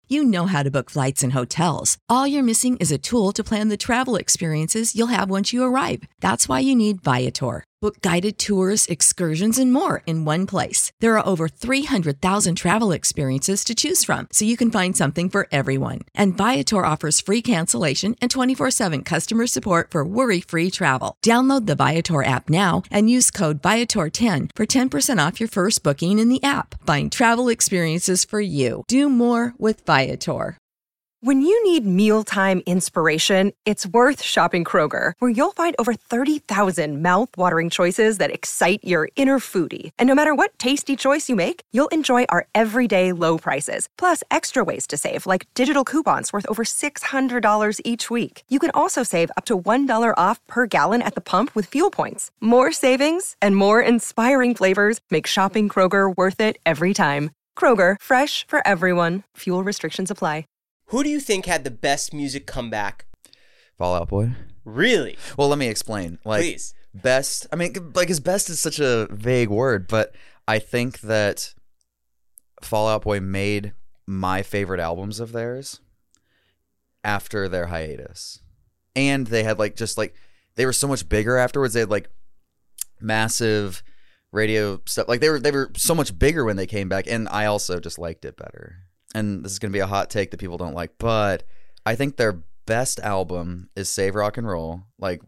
You know how to book flights and hotels. All you're missing is a tool to plan the travel experiences you'll have once you arrive. That's why you need Viator. Book guided tours, excursions, and more in one place. There are over 300,000 travel experiences to choose from, so you can find something for everyone. And Viator offers free cancellation and 24/7 customer support for worry-free travel. Download the Viator app now and use code Viator10 for 10% off your first booking in the app. Find travel experiences for you. Do more with Viator. When you need mealtime inspiration, it's worth shopping Kroger, where you'll find over 30,000 mouth-watering choices that excite your inner foodie. And no matter what tasty choice you make, you'll enjoy our everyday low prices, plus extra ways to save, like digital coupons worth over $600 each week. You can also save up to $1 off per gallon at the pump with fuel points. More savings and more inspiring flavors make shopping Kroger worth it every time. Kroger, fresh for everyone. Fuel restrictions apply. Who do you think had the best music comeback? Fall Out Boy. Really? Well, let me explain. Please. Best. I mean, his best is such a vague word, but I think that Fall Out Boy made my favorite albums of theirs after their hiatus. And they had they were so much bigger afterwards. They had massive radio stuff. They were so much bigger when they came back, and I also just liked it better. And this is going to be a hot take that people don't like, but I think their best album is Save Rock and Roll,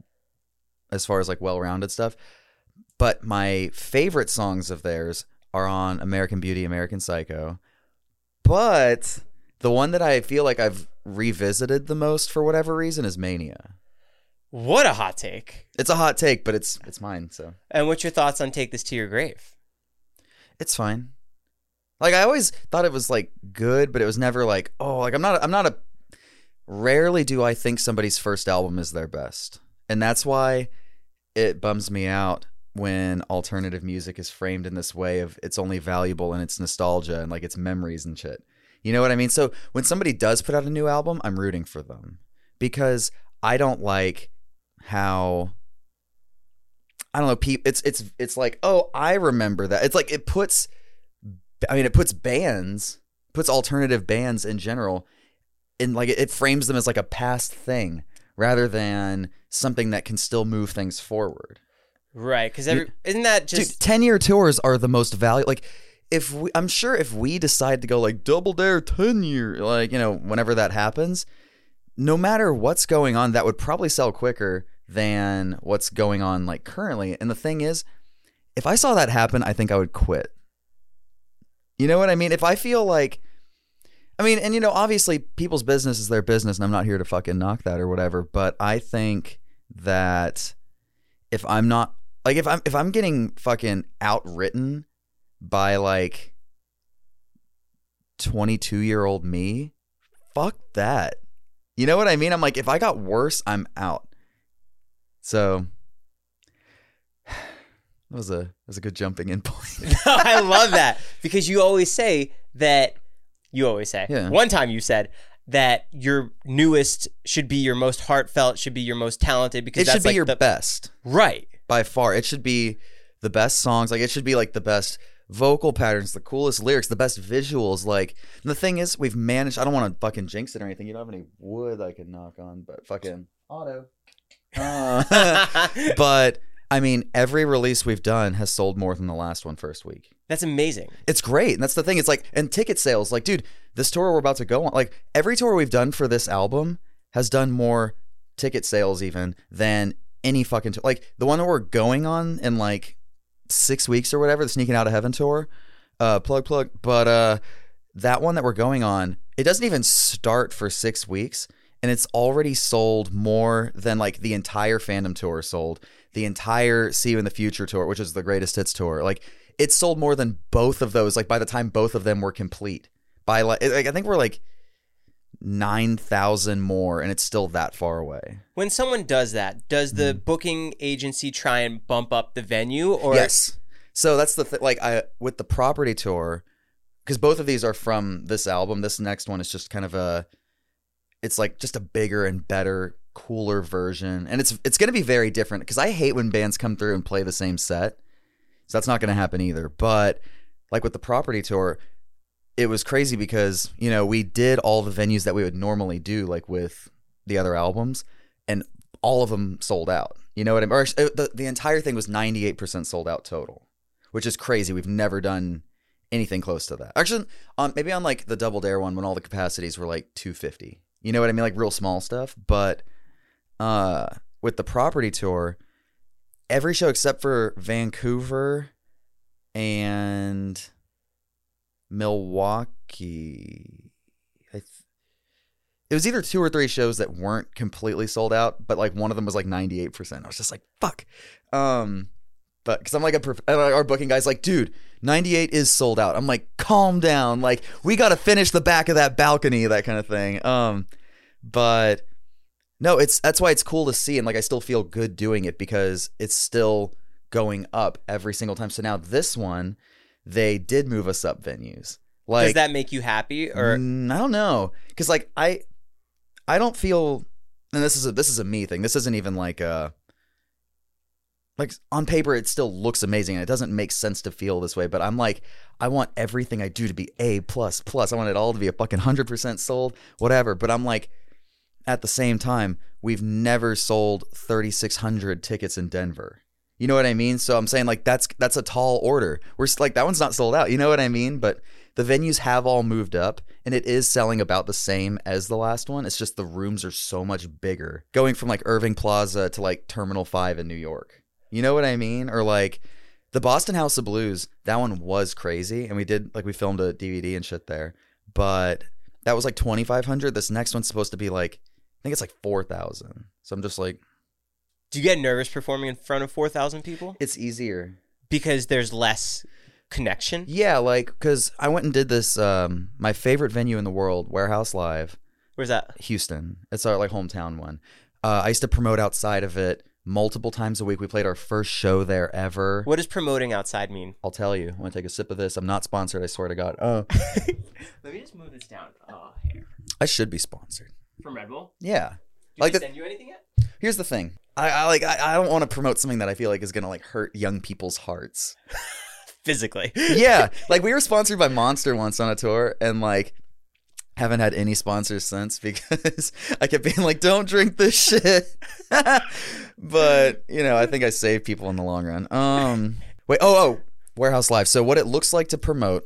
as far as well-rounded stuff. But my favorite songs of theirs are on American Beauty, American Psycho. But the one that I feel like I've revisited the most for whatever reason is Mania. What a hot take. It's a hot take, but it's mine, so. And what's your thoughts on Take This to Your Grave? It's fine. I always thought it was good, but it was never I'm not a rarely do I think somebody's first album is their best. And that's why it bums me out when alternative music is framed in this way of it's only valuable in its nostalgia and its memories and shit. You know what I mean? So when somebody does put out a new album, I'm rooting for them because I don't like how, I don't know, it's oh, I remember that. It's it puts alternative bands in general in it frames them as a past thing rather than something that can still move things forward. Right, because isn't that just... Dude, 10-year tours are the most valuable. I'm sure if we decide to go Double Dare 10-year, whenever that happens, no matter what's going on, that would probably sell quicker than what's going on currently. And the thing is, if I saw that happen, I think I would quit. You know what I mean? If I feel obviously people's business is their business and I'm not here to fucking knock that or whatever, but I think that if I'm not, if I'm getting fucking outwritten by 22-year-old me, fuck that. You know what I mean? I'm if I got worse, I'm out. So... That was a good jumping in point. I love that because you always say that. Yeah. One time you said that your newest should be your most heartfelt, should be your most talented because it should be your best, right? By far, it should be the best songs. It should be the best vocal patterns, the coolest lyrics, the best visuals. And the thing is, we've managed. I don't want to fucking jinx it or anything. You don't have any wood I can knock on, but fucking auto. But. I mean, every release we've done has sold more than the last one first week. That's amazing. It's great. And that's the thing. It's and ticket sales, dude, this tour we're about to go on, every tour we've done for this album has done more ticket sales even than any fucking tour. The one that we're going on in 6 weeks or whatever, the Sneaking Out of Heaven tour, plug. But that one that we're going on, it doesn't even start for 6 weeks. And it's already sold more than the entire Fandom tour sold. The entire See You in the Future tour, which is the Greatest Hits tour. It sold more than both of those, by the time both of them were complete. By I think we're 9,000 more, and it's still that far away. When someone does that, does the booking agency try and bump up the venue? Or yes. So that's the thing. With the Property tour, because both of these are from this album. This next one is just kind of it's just a bigger and better, cooler version. And it's going to be very different because I hate when bands come through and play the same set. So that's not going to happen either. But with the Property tour, it was crazy because, you know, we did all the venues that we would normally do, like with the other albums, and all of them sold out. You know what I mean? Or the entire thing was 98% sold out total, which is crazy. We've never done anything close to that. Actually, maybe on like the Double Dare one when all the capacities were like 250. You know what I mean? Like real small stuff. But with the Property Tour, every show except for Vancouver and Milwaukee, it was either 2 or 3 shows that weren't completely sold out, but like one of them was like 98%. I was just like, fuck. But because I'm like our booking guy's like, dude, 98 is sold out. I'm like, calm down. Like, we got to finish the back of that balcony, that kind of thing. But no, that's why it's cool to see. And like, I still feel good doing it because it's still going up every single time. So now this one, they did move us up venues. Like, does that make you happy? Or I don't know. Cause like, I don't feel, and this is a me thing. This isn't even like on paper, it still looks amazing and it doesn't make sense to feel this way, but I'm like, I want everything I do to be A++. I want it all to be a fucking 100% sold, whatever. But I'm like, at the same time, we've never sold 3,600 tickets in Denver. You know what I mean? So I'm saying like, that's a tall order. We're like, that one's not sold out. You know what I mean? But the venues have all moved up and it is selling about the same as the last one. It's just the rooms are so much bigger, going from like Irving Plaza to like Terminal 5 in New York. You know what I mean? Or like the Boston House of Blues, that one was crazy. And we filmed a DVD and shit there, but that was like 2,500. This next one's supposed to be like, I think it's like 4,000. So I'm just like, do you get nervous performing in front of 4,000 people? It's easier because there's less connection. Yeah, like, because I went and did this, my favorite venue in the world, Warehouse Live. Where's that? Houston. It's our like hometown one. I used to promote outside of it multiple times a week. We played our first show there ever. What does promoting outside mean? I'll tell you. I want to take a sip of this. I'm not sponsored, I swear to God. Let me just move this down. Oh, here. I should be sponsored. From Red Bull? Yeah. Did they send you anything yet? Here's the thing. I don't want to promote something that I feel like is going to like hurt young people's hearts. Physically. Yeah. Like we were sponsored by Monster once on a tour and like haven't had any sponsors since because I kept being like, don't drink this shit. But, you know, I think I saved people in the long run. Wait, Warehouse Live. So what it looks like to promote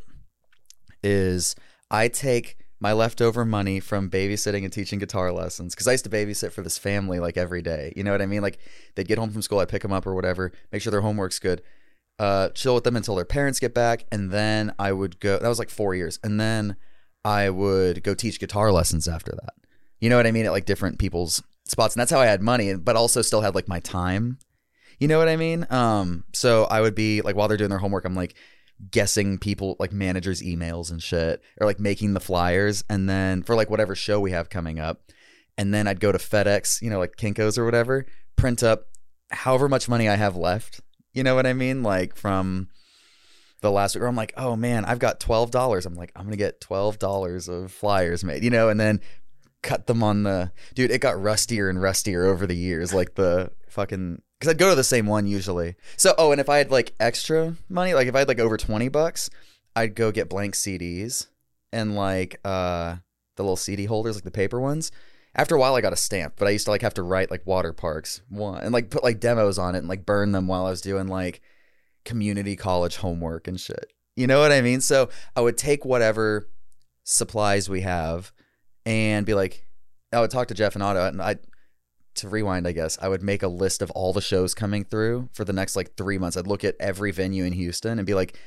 is I take my leftover money from babysitting and teaching guitar lessons, because I used to babysit for this family like every day. You know what I mean? Like they'd get home from school, I'd pick them up or whatever, make sure their homework's good, chill with them until their parents get back, and then I would go. That was like 4 years, and then I would go teach guitar lessons after that. You know what I mean? At like different people's spots, and that's how I had money, but also still had like my time. You know what I mean? So I would be like, while they're doing their homework, I'm like guessing people, like managers' emails and shit, or like making the flyers, and then for like whatever show we have coming up, and then I'd go to FedEx, you know, like Kinko's or whatever, print up however much money I have left. You know what I mean? Like from the last week, or I'm like, oh man, I've got $12. I'm like, I'm gonna get $12 of flyers made, you know, and then cut them on the dude. It got rustier and rustier over the years, like the fucking. Because I'd go to the same one usually. So, and if I had like extra money, like if I had like over $20, I'd go get blank CDs and like the little CD holders, like the paper ones. After a while, I got a stamp, but I used to like have to write like water parks one and like put like demos on it and like burn them while I was doing like community college homework and shit. You know what I mean? So I would take whatever supplies we have and be like, I would talk to Jeff and Otto, and to rewind, I guess, I would make a list of all the shows coming through for the next like 3 months. I'd look at every venue in Houston and be like,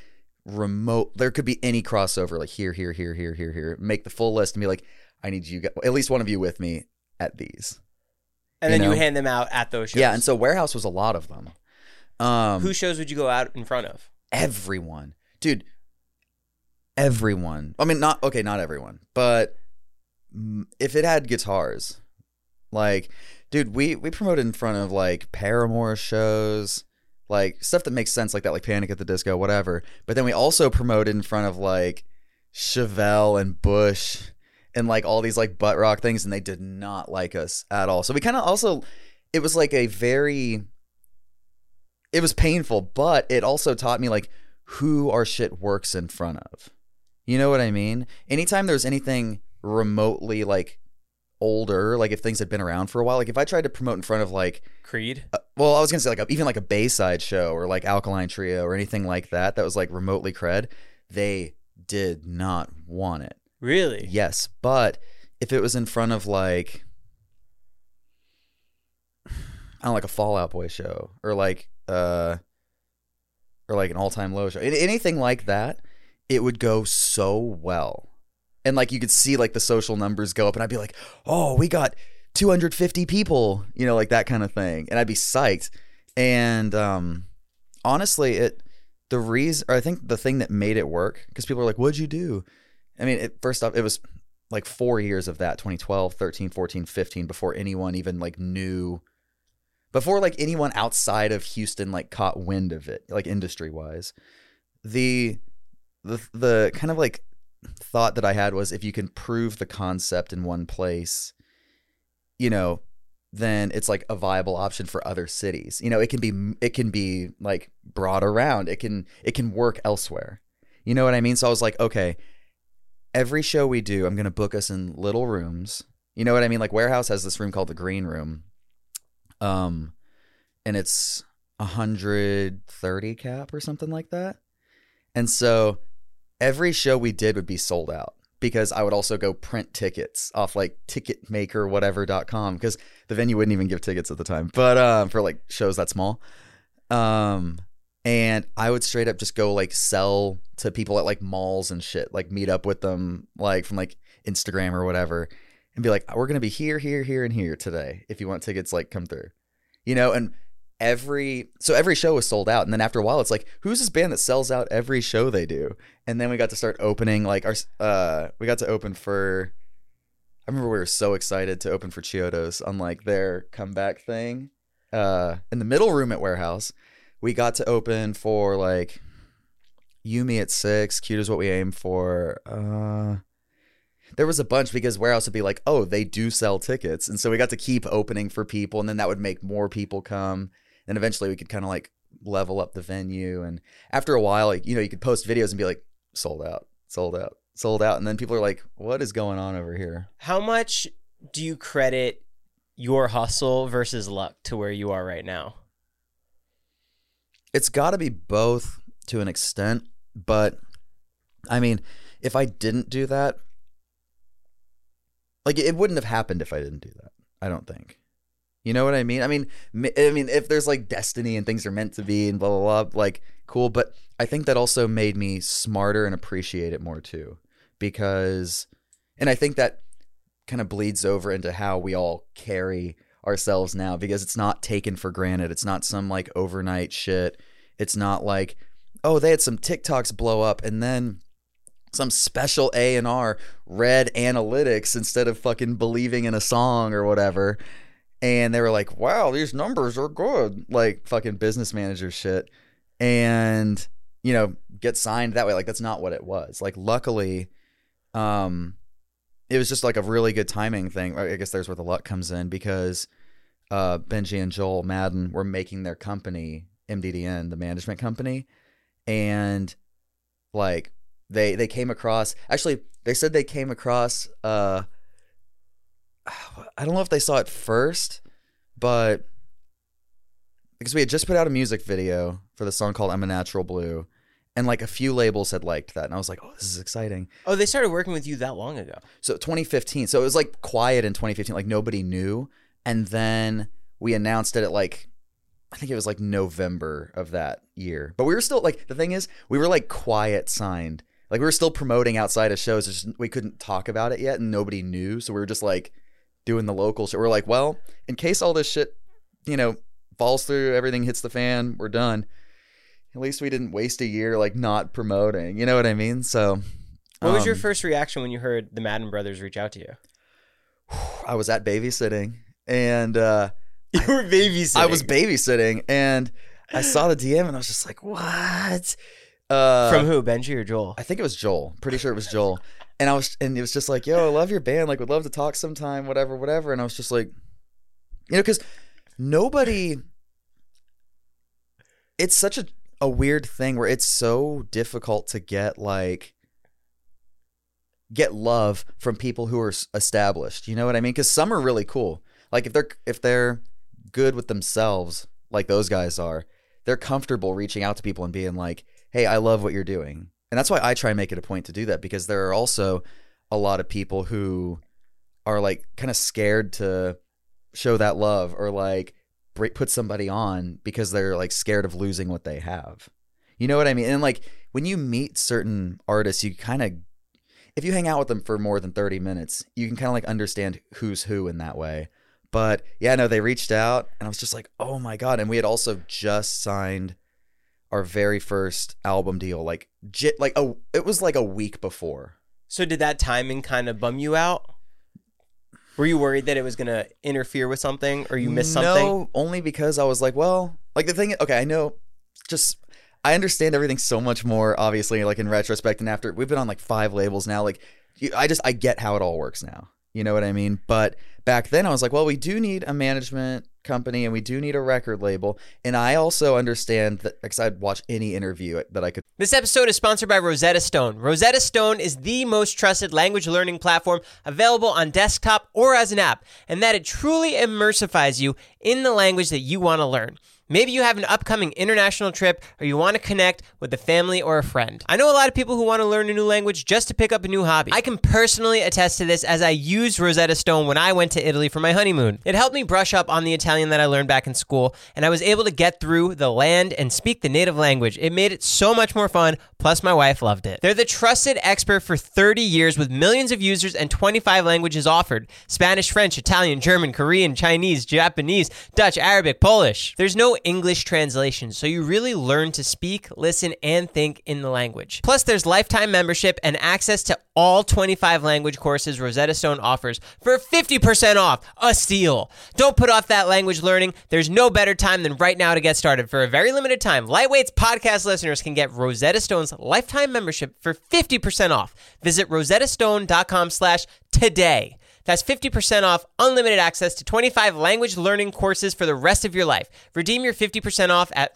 there could be any crossover, like here, make the full list and be like, I need you, at least one of you with me at these. And then you hand them out at those shows. Yeah, and so Warehouse was a lot of them. Whose shows would you go out in front of? Everyone. Dude, everyone. I mean, not everyone, but if it had guitars, like... Dude, we promoted in front of like Paramore shows, like stuff that makes sense like that, like Panic at the Disco, whatever. But then we also promoted in front of like Chevelle and Bush and like all these like butt rock things, and they did not like us at all. So we kind of also, it was like it was painful, but it also taught me like who our shit works in front of. You know what I mean? Anytime there's anything remotely like older, like if things had been around for a while, like if I tried to promote in front of like Creed. Well, I was gonna say like even like a Bayside show or like Alkaline Trio or anything like that was like remotely cred, they did not want it. Really? Yes, but if it was in front of like I don't know, like a Fall Out Boy show or like an All Time Low show, anything like that, it would go so well. And like you could see like the social numbers go up and I'd be like, oh, we got 250 people, you know, like that kind of thing. And I'd be psyched. And honestly, I think the thing that made it work, because people are like, what'd you do? I mean, first off, it was like 4 years of that, 2012, 13, 14, 15, before anyone even like knew, before like anyone outside of Houston like caught wind of it, like industry wise. The kind of like thought that I had was if you can prove the concept in one place, you know, then it's like a viable option for other cities. You know, it can be like brought around. It can work elsewhere. You know what I mean? So I was like, okay, every show we do, I'm going to book us in little rooms. You know what I mean? Like Warehouse has this room called the Green Room. And it's 130 cap or something like that. And so every show we did would be sold out because I would also go print tickets off like ticketmaker.whatever.com because the venue wouldn't even give tickets at the time, but for like shows that small. And I would straight up just go like sell to people at like malls and shit, like meet up with them like from like Instagram or whatever and be like, we're going to be here, here, here, and here today. If you want tickets, like come through, you know, and every show was sold out. And then after a while, it's like, who's this band that sells out every show they do? And then we got to start opening like we got to open for, I remember we were so excited to open for Chiodos on like their comeback thing. In the middle room at Warehouse, we got to open for like Yumi at 6, Cute Is What We Aim For. There was a bunch because Warehouse would be like, oh, they do sell tickets. And so we got to keep opening for people and then that would make more people come. And eventually we could kind of like level up the venue. And after a while, like, you know, you could post videos and be like, sold out, sold out, sold out. And then people are like, what is going on over here? How much do you credit your hustle versus luck to where you are right now? It's got to be both to an extent. But I mean, if I didn't do that, like it wouldn't have happened if I didn't do that. I don't think. You know what I mean? I mean, if there's like destiny and things are meant to be and blah, blah, blah, like cool. But I think that also made me smarter and appreciate it more too. Because, and I think that kind of bleeds over into how we all carry ourselves now because it's not taken for granted. It's not some like overnight shit. It's not like, oh, they had some TikToks blow up and then some special A&R read analytics instead of fucking believing in a song or whatever. And they were like, wow, these numbers are good. Like fucking business manager shit. And, you know, get signed that way. Like that's not what it was. Like luckily, it was just like a really good timing thing. I guess there's where the luck comes in because Benji and Joel Madden were making their company, MDDN, the management company. And like they came across, actually they said they came across, I don't know if they saw it first, but because we had just put out a music video for the song called I'm a Natural Blue, and like a few labels had liked that, and I was like, oh, this is exciting. Oh, they started working with you that long ago. So 2015. So it was like quiet in 2015, like nobody knew, and then we announced it at like, I think it was like November of that year. But we were still like, the thing is, we were like quiet signed. Like we were still promoting outside of shows. Just, we couldn't talk about it yet, and nobody knew. So we were just like doing the local shit. We're like, well, in case all this shit, you know, falls through, everything hits the fan, we're done. At least we didn't waste a year like not promoting. You know what I mean? So what was your first reaction when you heard the Madden brothers reach out to you? I was at babysitting and you were babysitting. I was babysitting and I saw the DM and I was just like, what? From who? Benji or Joel? I think it was Joel. Pretty sure it was Joel. And it was just like, yo, I love your band. Like, would love to talk sometime, whatever. And I was just like, you know, because it's such a weird thing where it's so difficult to get like get love from people who are established. You know what I mean? Because some are really cool. Like if they're good with themselves, like those guys are, they're comfortable reaching out to people and being like, hey, I love what you're doing. And that's why I try and make it a point to do that, because there are also a lot of people who are like kind of scared to show that love or like put somebody on because they're like scared of losing what they have. You know what I mean? And like when you meet certain artists, you kind of, if you hang out with them for more than 30 minutes, you can kind of like understand who's who in that way. But yeah, no, they reached out and I was just like, oh my God. And we had also just signed our very first album deal. It was like a week before. So did that timing kind of bum you out? Were you worried that it was going to interfere with something or you missed something? No, only because I was like, well, like the thing, okay, I know, I understand everything so much more, obviously, like in retrospect and after. We've been on like 5 labels now. Like, I get how it all works now. You know what I mean? But back then I was like, well, we do need a management company and we do need a record label. And I also understand that because I'd watch any interview that I could. This episode is sponsored by Rosetta Stone. Rosetta Stone is the most trusted language learning platform available on desktop or as an app, and that it truly immersifies you in the language that you want to learn. Maybe you have an upcoming international trip or you want to connect with a family or a friend. I know a lot of people who want to learn a new language just to pick up a new hobby. I can personally attest to this as I used Rosetta Stone when I went to Italy for my honeymoon. It helped me brush up on the Italian that I learned back in school, and I was able to get through the land and speak the native language. It made it so much more fun, plus my wife loved it. They're the trusted expert for 30 years with millions of users and 25 languages offered: Spanish, French, Italian, German, Korean, Chinese, Japanese, Dutch, Arabic, Polish. There's no English translation, so you really learn to speak, listen, and think in the language. Plus, there's lifetime membership and access to all 25 language courses Rosetta Stone offers for 50% off. A steal. Don't put off that language learning. There's no better time than right now to get started. For a very limited time, Lightweight's podcast listeners can get Rosetta Stone's lifetime membership for 50% off. Visit rosettastone.com/today. That's 50% off unlimited access to 25 language learning courses for the rest of your life. Redeem your 50% off at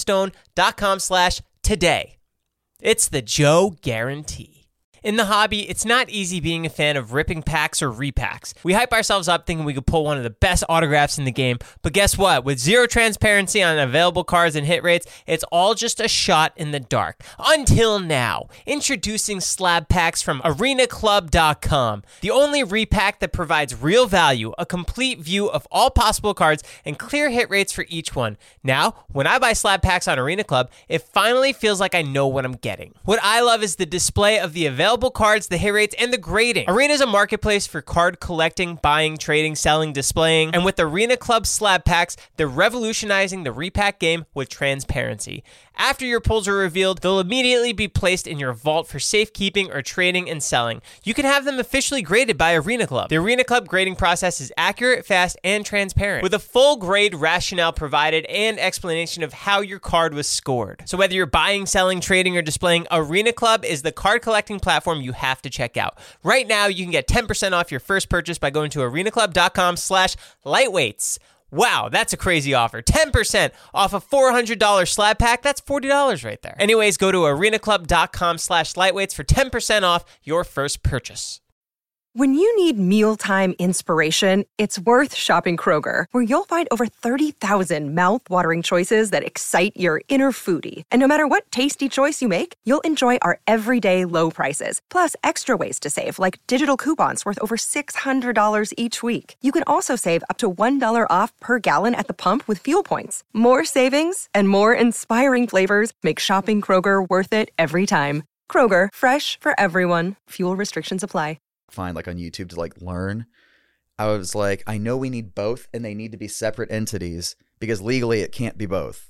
rosettastone.com/today. It's the Joe guarantee. In the hobby, it's not easy being a fan of ripping packs or repacks. We hype ourselves up thinking we could pull one of the best autographs in the game, but guess what? With zero transparency on available cards and hit rates, it's all just a shot in the dark. Until now. Introducing slab packs from arenaclub.com, the only repack that provides real value, a complete view of all possible cards, and clear hit rates for each one. Now, when I buy slab packs on Arena Club, it finally feels like I know what I'm getting. What I love is the display of the available cards, the hit rates, and the grading. Arena is a marketplace for card collecting, buying, trading, selling, displaying, and with Arena Club slab packs, they're revolutionizing the repack game with transparency. After your pulls are revealed, they'll immediately be placed in your vault for safekeeping or trading and selling. You can have them officially graded by Arena Club. The Arena Club grading process is accurate, fast, and transparent, with a full grade rationale provided and explanation of how your card was scored. So whether you're buying, selling, trading, or displaying, Arena Club is the card collecting platform you have to check out. Right now, you can get 10% off your first purchase by going to arenaclub.com/lightweights. Wow, that's a crazy offer. 10% off a $400 slab pack. That's $40 right there. Anyways, go to arenaclub.com/lightweights for 10% off your first purchase. When you need mealtime inspiration, it's worth shopping Kroger, where you'll find over 30,000 mouth-watering choices that excite your inner foodie. And no matter what tasty choice you make, you'll enjoy our everyday low prices, plus extra ways to save, like digital coupons worth over $600 each week. You can also save up to $1 off per gallon at the pump with fuel points. More savings and more inspiring flavors make shopping Kroger worth it every time. Kroger, fresh for everyone. Fuel restrictions apply. Find like on YouTube to like learn. I was like, I know we need both and they need to be separate entities because legally it can't be both.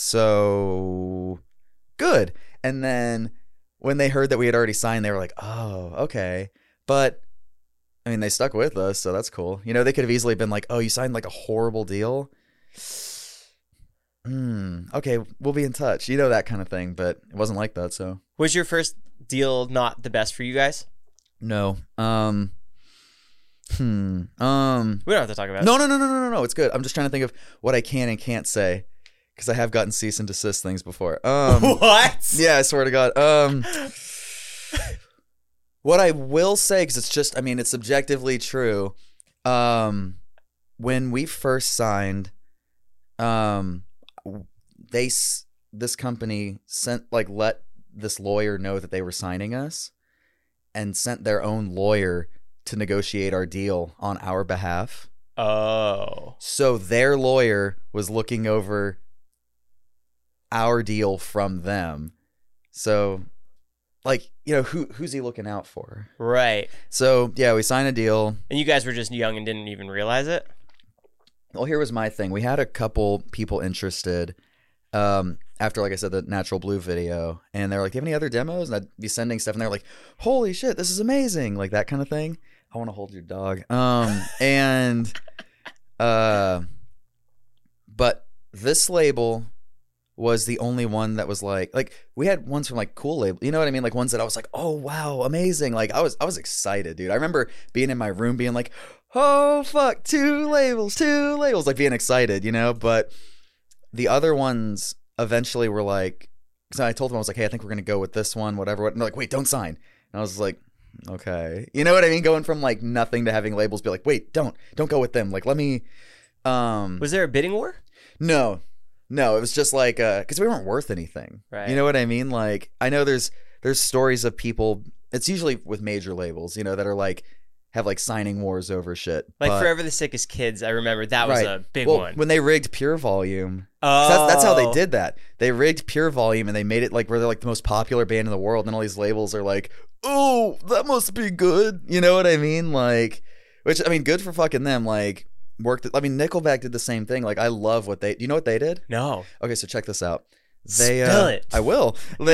So good. And then when they heard that we had already signed, they were like, oh, okay. But I mean, they stuck with us, so that's cool. You know, they could have easily been like, oh, you signed like a horrible deal. Okay, we'll be in touch. You know, that kind of thing, but it wasn't like that, so. Was your first deal not the best for you guys? No. We don't have to talk about it. No. It's good. I'm just trying to think of what I can and can't say because I have gotten cease and desist things before. What? Yeah, I swear to God. What I will say, because it's just, I mean, it's subjectively true. When we first signed, this company let this lawyer know that they were signing us, and sent their own lawyer to negotiate our deal on our behalf. Oh. So their lawyer was looking over our deal from them. So, like, you know, who's he looking out for? Right. So, yeah, we signed a deal. And you guys were just young and didn't even realize it? Well, here was my thing. We had a couple people interested after, like I said, the Natural Blue video. And they were like, do you have any other demos? And I'd be sending stuff, and they're like, holy shit, this is amazing. Like, that kind of thing. I want to hold your dog. But this label was the only one that was like we had ones from like cool label, you know what I mean? Like ones that I was like, oh wow, amazing. Like I was excited, dude. I remember being in my room being like, oh fuck, two labels, like being excited, you know? But the other ones eventually were like, so I told them, I was like, hey, I think we're gonna go with this one, whatever. And they're like, wait, don't sign. And I was like, okay. You know what I mean? Going from like nothing to having labels be like, wait, don't go with them. Like, let me Was there a bidding war? No, it was just like because we weren't worth anything. Right. You know what I mean? Like I know there's stories of people. It's usually with major labels, you know, that are like have like signing wars over shit. Like Forever the Sickest Kids, I remember that was a big one. When they rigged Pure Volume. Oh, That's how they did that. They rigged Pure Volume and they made it like where they're like the most popular band in the world. And all these labels are like, oh, that must be good. You know what I mean? Like, which I mean, good for fucking them. Like. Nickelback did the same thing. Like, I love what they. Do you know what they did? No. Okay, so check this out. Spill it. I will.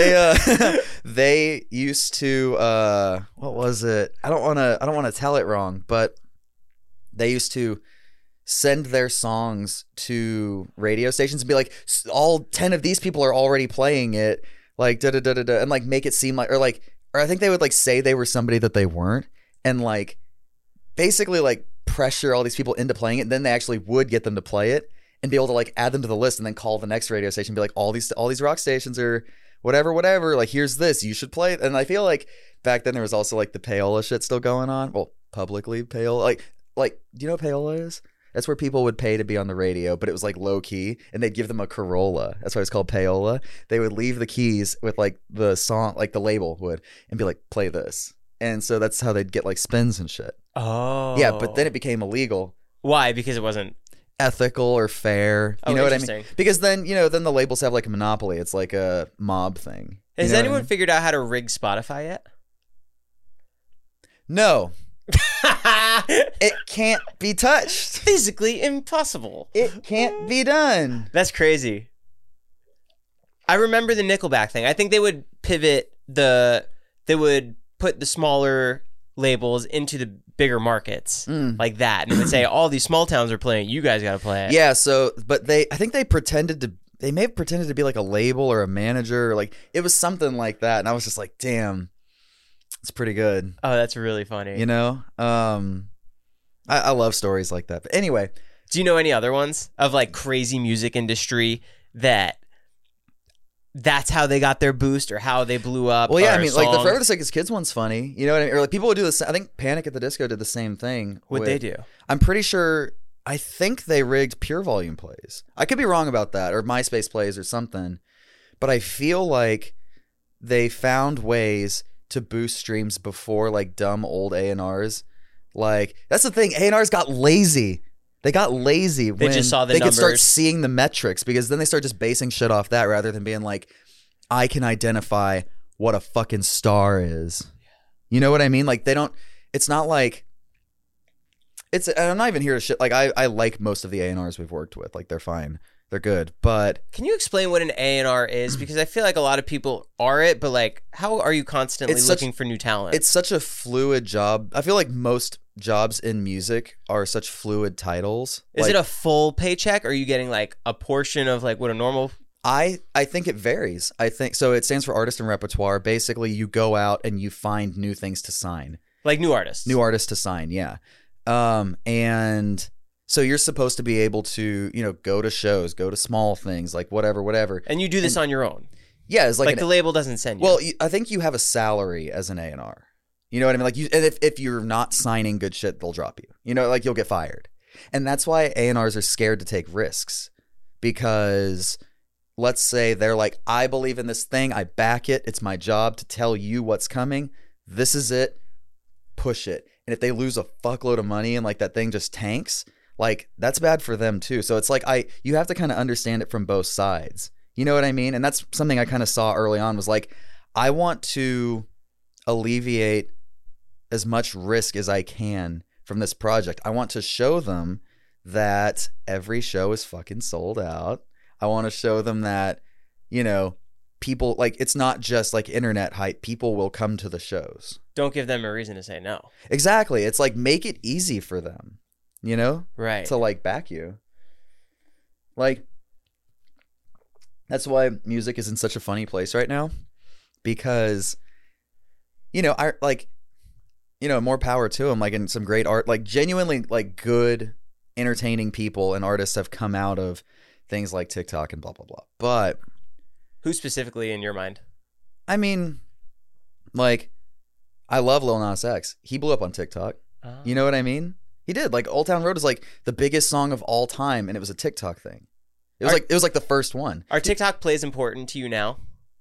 They used to. What was it? I don't want to tell it wrong, but they used to send their songs to radio stations and be like, all 10 of these people are already playing it, like da da da da da, and like make it seem like, or I think they would like say they were somebody that they weren't, and like basically like pressure all these people into playing it, and then they actually would get them to play it and be able to like add them to the list and then call the next radio station and be like, all these rock stations are whatever, like here's this, you should play it. And I feel like back then there was also like the payola shit still going on. Well, publicly payola, like do you know what payola is? That's where people would pay to be on the radio, but it was like low key, and they'd give them a Corolla. That's why it's called payola. They would leave the keys with like the song, like the label would, and be like, play this. And so that's how they'd get like spins and shit. Oh. Yeah, but then it became illegal. Why? Because it wasn't ethical or fair. You know what I mean? Because then, you know, then the labels have like a monopoly. It's like a mob thing. Has anyone figured out how to rig Spotify yet? No. It can't be touched. Physically impossible. It can't be done. That's crazy. I remember the Nickelback thing. I think they would pivot they would put the smaller labels into the bigger markets like that, and they would say all these small towns are playing, you guys got to play it. Yeah, so but I think they may have pretended to be like a label or a manager, or like it was something like that, and I was just like, damn, it's pretty good. Oh, that's really funny. You know, I love stories like that. But anyway, do you know any other ones of like crazy music industry that's how they got their boost or how they blew up? Well, yeah, I mean, like the Forever the Sickest Kids one's funny. You know what I mean? Or like people would do this. I think Panic at the Disco did the same thing. What'd they do? I'm pretty sure. I think they rigged Pure Volume plays. I could be wrong about that, or MySpace plays or something. But I feel like they found ways to boost streams before like dumb old A&Rs. Like that's the thing. A&Rs got lazy. They got lazy when just saw the they numbers. could start seeing the metrics, because then they start just basing shit off that rather than being like, I can identify what a fucking star is. You know what I mean? Like they don't. It's not like. And I'm not even here to shit. Like I like most of the A&Rs we've worked with. Like they're fine. They're good. But can you explain what an A&R is? Because I feel like a lot of people are it, but like, how are you constantly looking for new talent? It's such a fluid job. I feel like most jobs in music are such fluid titles. Is it a full paycheck? Or are you getting like a portion of like what a normal? I think it varies. I think so. It stands for artist and repertoire. Basically, you go out and you find new things to sign. Like new artists. New artists to sign. Yeah. And so you're supposed to be able to, you know, go to shows, go to small things, like whatever. And you do this on your own. Yeah, it's like the label doesn't send you. Well, I think you have a salary as an A&R. You know what I mean? Like and if you're not signing good shit, they'll drop you. You know, like you'll get fired. And that's why A&Rs are scared to take risks, because let's say they're like, I believe in this thing. I back it. It's my job to tell you what's coming. This is it. Push it. And if they lose a fuckload of money and like that thing just tanks, like that's bad for them too. So it's like you have to kind of understand it from both sides. You know what I mean? And that's something I kind of saw early on, was like, I want to alleviate as much risk as I can from this project. I want to show them that every show is fucking sold out. I want to show them that, you know, people, like, it's not just like internet hype. People will come to the shows. Don't give them a reason to say no. Exactly. It's like, make it easy for them, you know? Right. To like back you. Like, that's why music is in such a funny place right now, because, you know, more power to them. Like, in some great art, like genuinely like good, entertaining people and artists have come out of things like TikTok and blah, blah, blah. But who specifically in your mind? I mean, like, I love Lil Nas X. He blew up on TikTok. Oh. You know what I mean? He did. Like, Old Town Road is like the biggest song of all time, and it was a TikTok thing. It was like the first one. Are TikTok plays important to you now?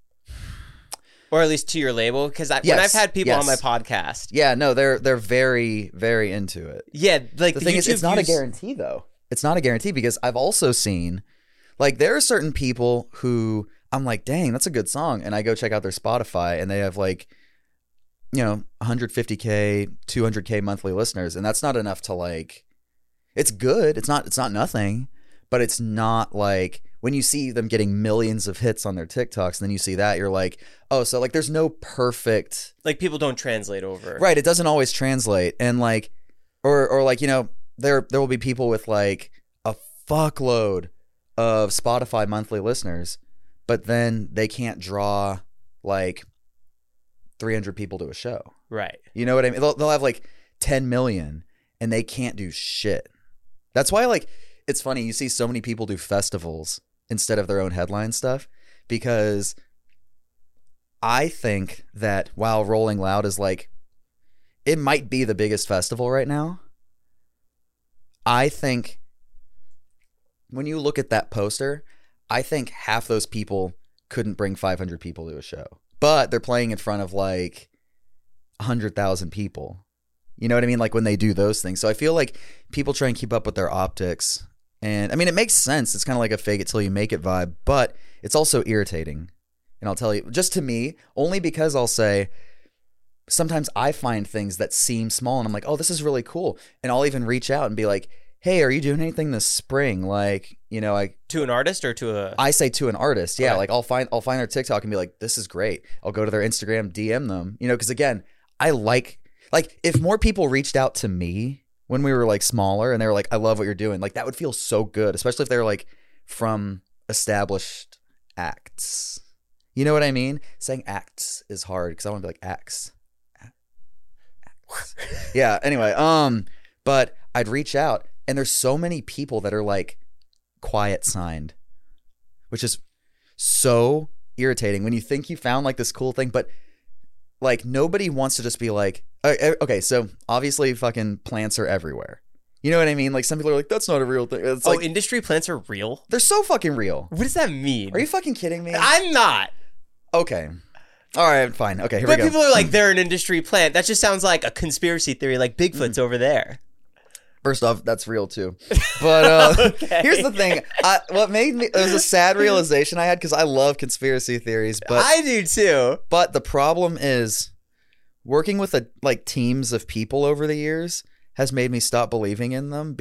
Or at least to your label? Because when I've had people on my podcast. Yeah, no, they're very, very into it. Yeah, like the thing is, it's not a guarantee, though. It's not a guarantee, because I've also seen, like, there are certain people who I'm like, dang, that's a good song. And I go check out their Spotify, and they have like, you know, 150K, 200K monthly listeners. And that's not enough to like, it's good. It's not nothing, but it's not like when you see them getting millions of hits on their TikToks, and then you see that, you're like, oh, so like there's no perfect, like, people don't translate over. Right. It doesn't always translate. And like, or like, you know, there will be people with like a fuckload of Spotify monthly listeners, but then they can't draw like 300 people to a show. Right. You know what I mean? They'll have like 10 million and they can't do shit. That's why, like, it's funny. You see so many people do festivals instead of their own headline stuff, because I think that while Rolling Loud is like, it might be the biggest festival right now, I think when you look at that poster, I think half those people couldn't bring 500 people to a show, but they're playing in front of like 100,000 people. You know what I mean? Like when they do those things. So I feel like people try and keep up with their optics. And I mean, it makes sense. It's kind of like a fake it till you make it vibe, but it's also irritating. And I'll tell you, just to me, only because I'll say, sometimes I find things that seem small and I'm like, oh, this is really cool. And I'll even reach out and be like, hey, are you doing anything this spring? Like, you know, to an artist or to a... I say to an artist. Yeah. Okay. Like I'll find their TikTok and be like, this is great. I'll go to their Instagram, DM them, you know, because again, I like if more people reached out to me when we were like smaller and they were like, I love what you're doing. Like that would feel so good, especially if they're like from established acts. You know what I mean? Saying acts is hard because I want to be like acts. Yeah. Anyway, but I'd reach out and there's so many people that are like quiet signed, which is so irritating when you think you found like this cool thing, but like nobody wants to just be like, okay, so obviously fucking plants are everywhere. You know what I mean? Like some people are like, that's not a real thing. It's like, industry plants are real? They're so fucking real. What does that mean? Are you fucking kidding me? I'm not. Okay. All right, fine. Okay, here we But go. people are like, they're an industry plant. That just sounds like a conspiracy theory, like Bigfoot's over there. First off, that's real too. But Okay. Here's the thing. What made me, it was a sad realization I had because I love conspiracy theories. But I do too. But the problem is working with like teams of people over the years has made me stop believing in them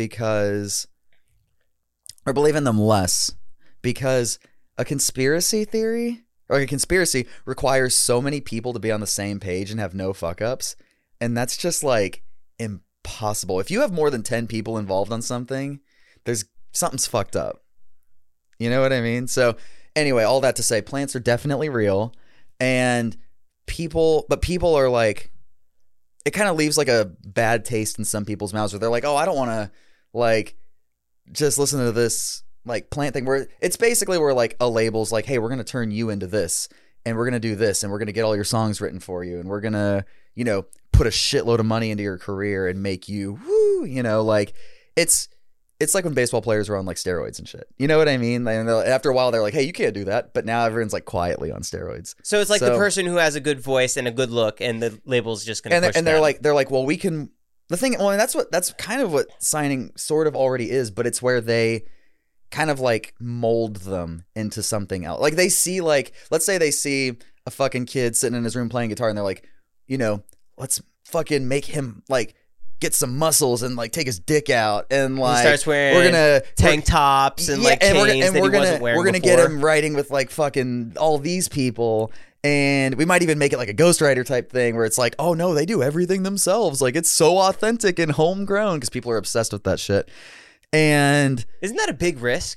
or believe in them less, because a conspiracy theory or a conspiracy requires so many people to be on the same page and have no fuck ups. And that's just like impossible. If you have more than 10 people involved on something, something's fucked up. You know what I mean? So anyway, all that to say, plants are definitely real, and people are like, it kind of leaves like a bad taste in some people's mouths where they're like, oh, I don't want to like just listen to this like plant thing, where it's basically where like a label's like, hey, we're going to turn you into this and we're going to do this and we're going to get all your songs written for you and we're going to, put a shitload of money into your career and make you woo, like it's like when baseball players were on like steroids and shit. You know what I mean? And after a while they're like, hey, you can't do that. But now everyone's like quietly on steroids. So it's like the person who has a good voice and a good look, and the label's just going to push and they're like, well, we can. The thing, well, and that's kind of what signing sort of already is, but it's where they kind of like mold them into something else. Like they see, like, let's say they see a fucking kid sitting in his room playing guitar, and they're like, let's fucking make him like get some muscles and like take his dick out and like he starts wearing tank tops and like chains and we're gonna get him writing with like fucking all these people, and we might even make it like a ghostwriter type thing where it's like, oh no, they do everything themselves, like it's so authentic and homegrown because people are obsessed with that shit. And isn't that a big risk?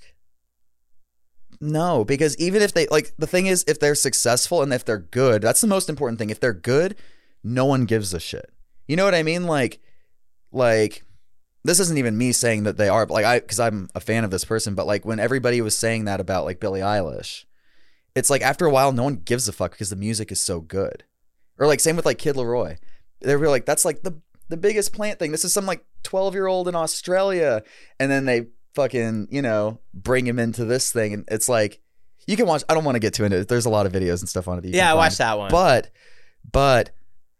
No, because even if they like, the thing is, if they're successful and if they're good, that's the most important thing. If they're good, no one gives a shit. You know what I mean? Like this isn't even me saying that they are, but like because I'm a fan of this person, but like when everybody was saying that about like Billie Eilish, it's like after a while, no one gives a fuck because the music is so good. Or like same with like Kid Laroi. They were like, that's like the biggest plant thing. This is some like 12-year-old in Australia. And then they fucking, bring him into this thing. And it's like, you can watch, I don't want to get too into it. There's a lot of videos and stuff on it. Yeah, I watched that one. But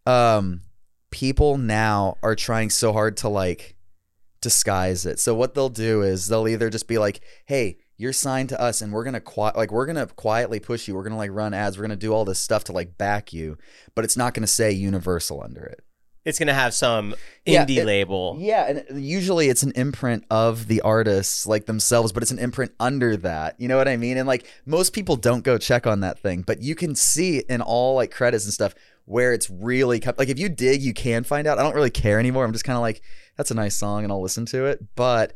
people now are trying so hard to like disguise it. So what they'll do is they'll either just be like, hey, you're signed to us and we're going to quietly push you. We're going to like run ads. We're going to do all this stuff to like back you, but it's not going to say Universal under it. It's going to have some indie label. Yeah, and usually it's an imprint of the artists like themselves, but it's an imprint under that. You know what I mean? And like most people don't go check on that thing, but you can see in all like credits and stuff where it's really like if you dig, you can find out. I don't really care anymore. I'm just kind of like, that's a nice song and I'll listen to it. But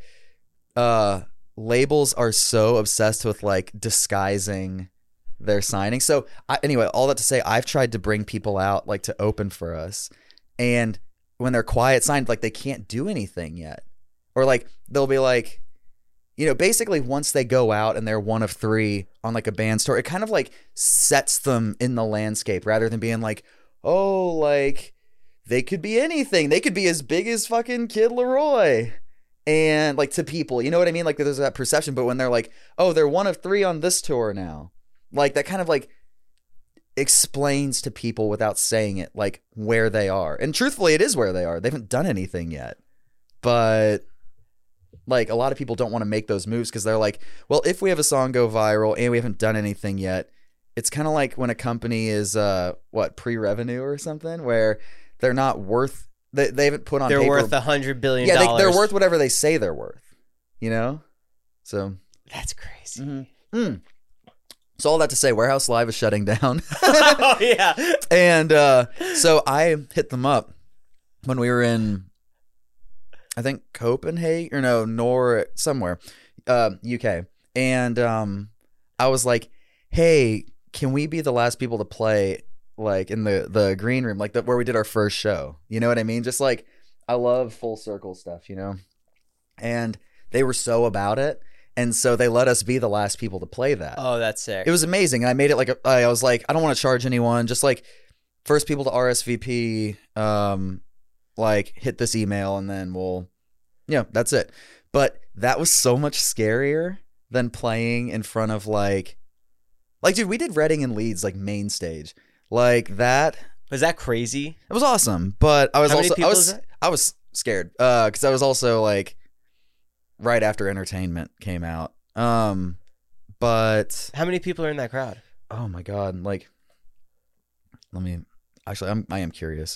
labels are so obsessed with like disguising their signing. So anyway, all that to say, I've tried to bring people out like to open for us. And when they're quiet signed, like they can't do anything yet. Or like they'll be like, basically once they go out and they're one of 3 on like a band tour, it kind of like sets them in the landscape rather than being like, oh, like they could be anything. They could be as big as fucking Kid Laroi. And like to people, you know what I mean? Like there's that perception. But when they're like, oh, they're one of 3 on this tour now, like that kind of like explains to people without saying it, like where they are. And truthfully, it is where they are. They haven't done anything yet. But like a lot of people don't want to make those moves because they're like, well, if we have a song go viral and we haven't done anything yet, it's kind of like when a company is pre-revenue or something where they're not worth, they haven't put on they're paper. Worth $100 billion. Yeah, they're worth whatever they say they're worth, So that's crazy. Mm-hmm. So all that to say, Warehouse Live is shutting down. Oh, yeah. And so I hit them up when we were in, I think, Copenhagen, or no, somewhere, UK. And I was like, hey, can we be the last people to play like in the green room, like where we did our first show? You know what I mean? Just like, I love full circle stuff, And they were so about it. And so they let us be the last people to play that. Oh, that's sick. It was amazing. And I made it like, I was like, I don't want to charge anyone. Just like first people to RSVP, like hit this email and then that's it. But that was so much scarier than playing in front of like, dude, we did Reading and Leeds, like main stage. Like that. Was that crazy? It was awesome. But I was How many people is that? I was scared. Cause I was also like, right after Entertainment came out. But how many people are in that crowd? Oh my God. Like, I am curious.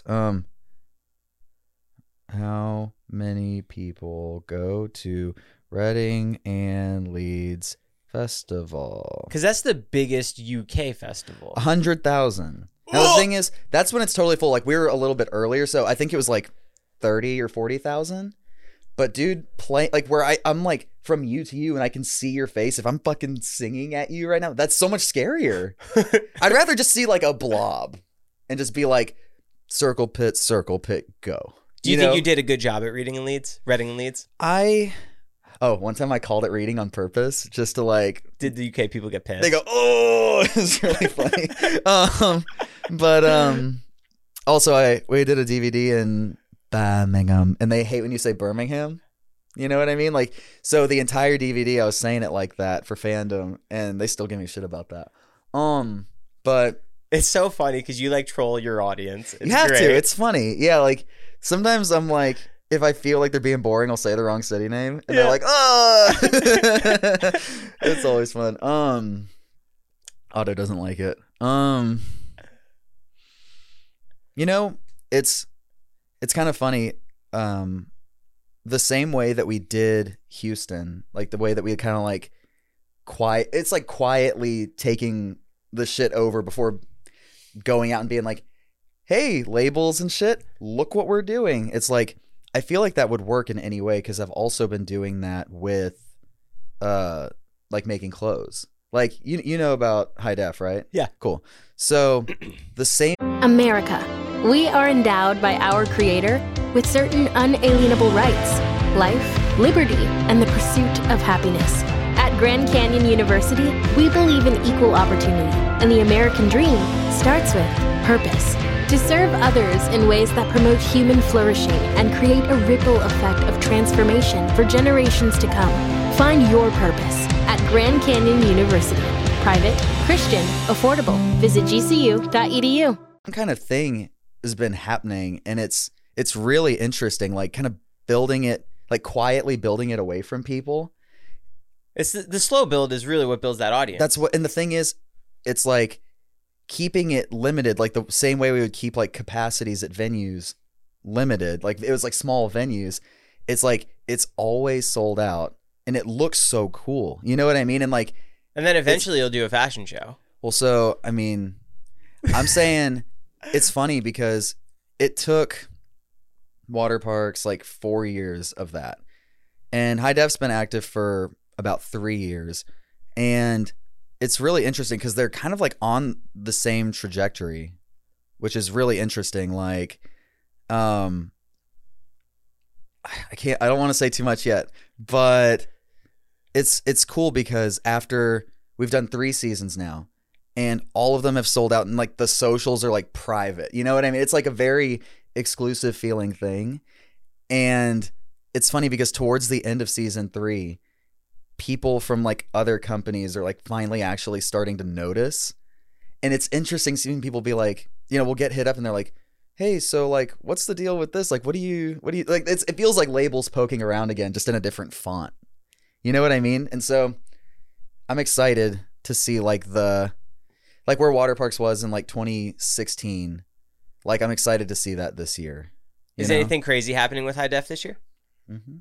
How many people go to Reading and Leeds Festival? Because that's the biggest UK festival. 100,000. Now the thing is, that's when it's totally full. Like we were a little bit earlier, so I think it was like 30 or 40,000. But dude, play like where I'm like from you to you and I can see your face. If I'm fucking singing at you right now, that's so much scarier. I'd rather just see like a blob and just be like, circle pit, go. Do you think you did a good job at Reading and Leeds? One time I called it reading on purpose just to like. Did the UK people get pissed? They go, oh, it's really funny. Also, we did a DVD in Birmingham, and they hate when you say Birmingham. You know what I mean? Like, so the entire DVD, I was saying it like that for fandom, and they still give me shit about that. But It's so funny because you like troll your audience. It's you have great. to. It's funny. Yeah, like sometimes I'm like, if I feel like they're being boring, I'll say the wrong city name, and they're like, "Oh!" It's always fun. Otto doesn't like it. You know, it's kind of funny. The same way that we did Houston, like the way that we kind of like it's like quietly taking the shit over before going out and being like, hey, labels and shit, look what we're doing. It's like, I feel like that would work in any way because I've also been doing that with like making clothes. Like you know about High Def, right? Yeah. Cool. So the same America. We are endowed by our Creator with certain unalienable rights: life, liberty, and the pursuit of happiness. At Grand Canyon University, we believe in equal opportunity, and the American dream starts with purpose. To serve others in ways that promote human flourishing and create a ripple effect of transformation for generations to come. Find your purpose at Grand Canyon University. Private, Christian, affordable. Visit gcu.edu. kind of thing has been happening, and it's really interesting, like kind of building it, like quietly building it away from people. It's the slow build is really what builds that audience. That's what, and the thing is, it's like keeping it limited, like the same way we would keep like capacities at venues limited. Like it was like small venues. It's like it's always sold out, and it looks so cool. You know what I mean? And like, and then eventually you'll do a fashion show. Well, so I mean, I'm saying it's funny because it took water parks like 4 years of that, and High Def's been active for about 3 years, and it's really interesting because they're kind of like on the same trajectory, which is really interesting. Like, I don't want to say too much yet, but it's cool because after we've done 3 seasons now, and all of them have sold out, and like the socials are like private. You know what I mean? It's like a very exclusive feeling thing. And it's funny because towards the end of season 3, people from like other companies are like finally actually starting to notice. And it's interesting seeing people be like, you know, we'll get hit up and they're like, hey, so like, what's the deal with this? Like, what do you like? It feels like labels poking around again, just in a different font. You know what I mean? And so I'm excited to see like where Water Parks was in like 2016. Like, I'm excited to see that this year. Is anything crazy happening with High Def this year? Mm-hmm.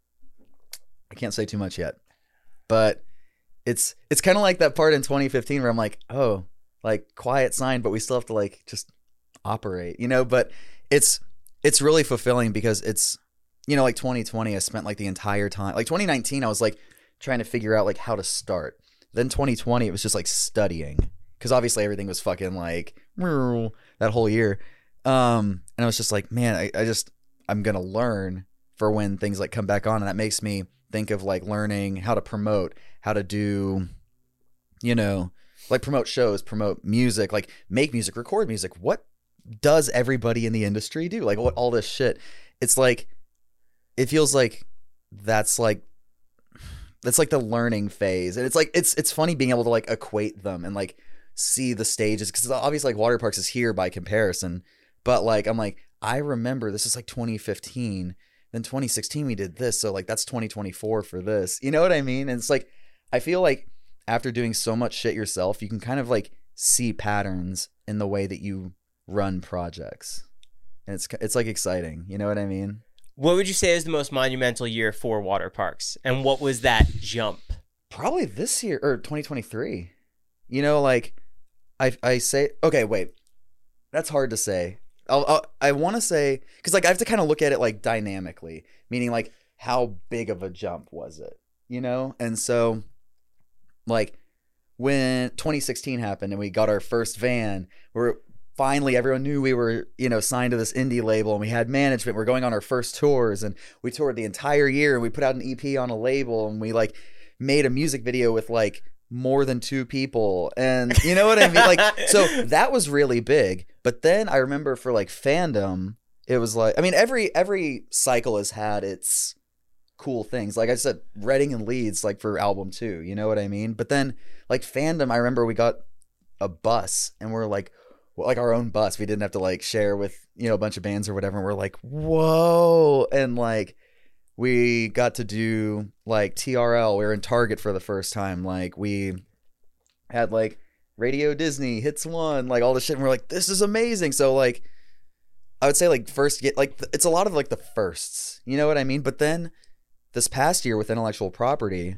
I can't say too much yet, but it's kind of like that part in 2015 where I'm like, oh, like quiet sign, but we still have to like just operate, you know. But it's really fulfilling because it's, you know, like 2020, I spent like the entire time, like 2019, I was like trying to figure out like how to start. Then 2020, it was just like studying, because obviously everything was fucking like that whole year. And I was just like, man, I'm going to learn for when things like come back on. And that makes me think of like learning how to promote, how to do, you know, like promote shows, promote music, like make music, record music. What does everybody in the industry do? Like what, all this shit. It's like, it feels like that's like the learning phase. And it's like, it's funny being able to like equate them and like see the stages, because obviously like Water Parks is here by comparison, but like I'm like, I remember this is like 2015, then 2016 we did this, so like that's 2024 for this, you know what I mean? And it's like, I feel like after doing so much shit yourself, you can kind of like see patterns in the way that you run projects, and it's like exciting, you know what I mean? What would you say is the most monumental year for Water Parks, and what was that jump? Probably this year, or 2023. You know, like I say, okay, wait, that's hard to say. I want to say, because like I have to kind of look at it like dynamically, meaning like how big of a jump was it, you know? And so like when 2016 happened and we got our first van, finally everyone knew we were, you know, signed to this indie label, and we had management. We're going on our first tours, and we toured the entire year, and we put out an EP on a label, and we like made a music video with like more than 2 people, and you know what I mean? Like, so that was really big. But then I remember for like fandom, it was like, I mean, every cycle has had its cool things. Like I said, Reading and Leeds, like for album 2, you know what I mean? But then like fandom, I remember we got a bus, and we're like our own bus. We didn't have to like share with, you know, a bunch of bands or whatever. And we're like, whoa. And like, we got to do like TRL. We were in Target for the first time. Like we had like Radio Disney, Hits 1, like all this shit. And we're like, this is amazing. So like, I would say like first get like, it's a lot of like the firsts, you know what I mean? But then this past year with intellectual property,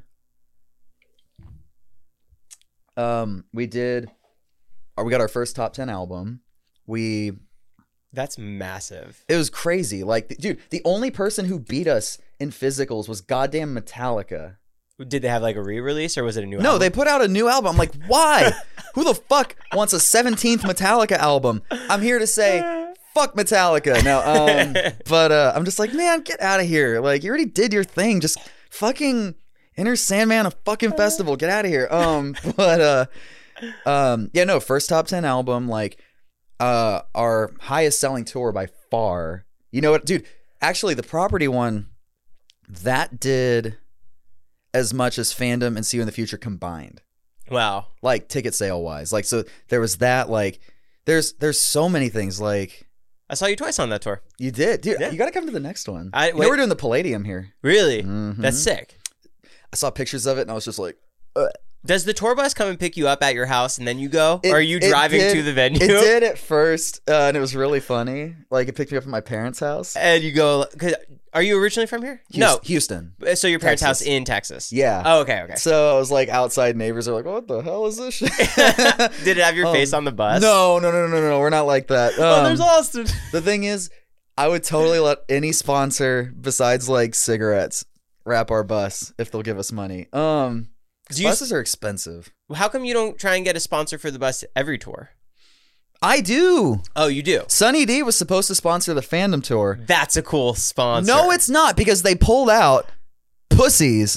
we got our first top 10 album. That's massive. It was crazy. Like, dude, the only person who beat us in physicals was goddamn Metallica. Did they have like a re-release, or was it a new No, album? they put out a new album. I'm like, why? Who the fuck wants a 17th Metallica album? I'm here to say, fuck Metallica. No, but I'm just like, man, get out of here. Like, you already did your thing. Just fucking Enter Sandman, a fucking festival. Get out of here. Yeah, no, first top 10 album, like, our highest selling tour by far. You know what, dude? Actually, the Property one, that did as much as Fandom and See You in the Future combined. Wow. Like ticket sale wise, like, so there was that. Like, there's so many things. Like, I saw you twice on that tour. you did, dude. Yeah. You got to come to the next one. Wait. We're doing the Palladium here. Really? Mhm. That's sick. I saw pictures of it and I was just like, Does the tour bus come and pick you up at your house and then you go? It- or are you it driving did- to the venue? It did at first, and it was really funny. Like, it picked me up at my parents' house. And you go, 'cause are you originally from here? Houston. No. So your parents' Texas. house in Texas? Yeah. Oh, okay. So I was like, outside neighbors are like, what the hell is this shit? Did it have your face on the bus? No. We're not like that. Oh, there's Austin. The thing is, I would totally let any sponsor besides like cigarettes wrap our bus if they'll give us money. Buses are expensive. How come you don't try and get a sponsor for the bus every tour? I do. Oh, you do? Sunny D was supposed to sponsor the Fandom tour. That's a cool sponsor. No, it's not, because they pulled out. Pussies.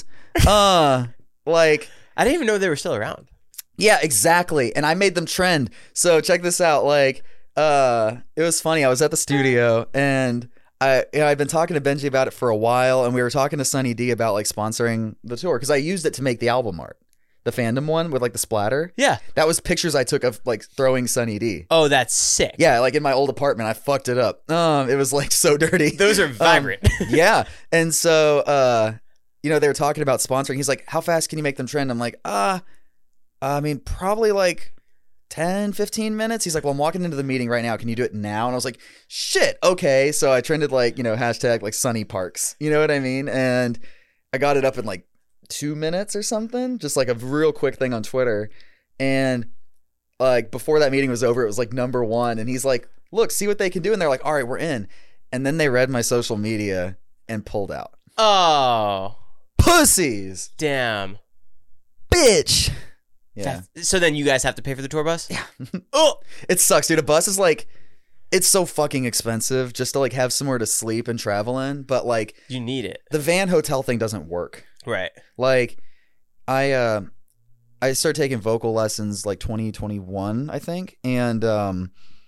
Like, I didn't even know they were still around. yeah, exactly. And I made them trend. So check this out. Like, it was funny. I was at the studio and I'd been talking to Benji about it for a while, and we were talking to Sunny D about like sponsoring the tour, because I used it to make the album art, the Fandom one with like the splatter. Yeah. That was pictures I took of like throwing Sunny D. Oh, that's sick. Yeah, like in my old apartment, I fucked it up. It was like so dirty. Those are vibrant. Yeah. And so, you know, they were talking about sponsoring. He's like, how fast can you make them trend? I'm like, I mean, probably like 10, 15 minutes. He's like, well, I'm walking into the meeting right now. Can you do it now? And I was like, shit. Okay. So I trended like, you know, hashtag like Sunny Parks. You know what I mean? And I got it up in like 2 minutes or something. Just like a real quick thing on Twitter. And like before that meeting was over, it was like number 1. And he's like, look, see what they can do. And they're like, all right, we're in. And then they read my social media and pulled out. Oh. Pussies. Damn. Bitch. Yeah. So then you guys have to pay for the tour bus? Yeah. Oh. It sucks, dude. A bus is like, it's so fucking expensive just to like have somewhere to sleep and travel in. But like, You need it. the van hotel thing doesn't work. Right. Like, I started taking vocal lessons like 2021, I think. And I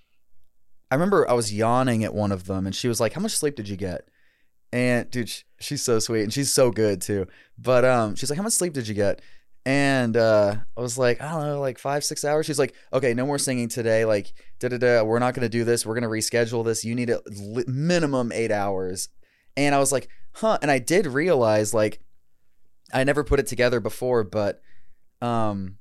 remember I was yawning at one of them and she was like, how much sleep did you get? And dude, she's so sweet and she's so good too. But she's like, how much sleep did you get? And I was like, I don't know, like 5-6 hours. She's like, okay, no more singing today. Like, we're not going to do this. We're going to reschedule this. You need a minimum 8 hours. And I was like, huh. And I did realize, like, I never put it together before, but the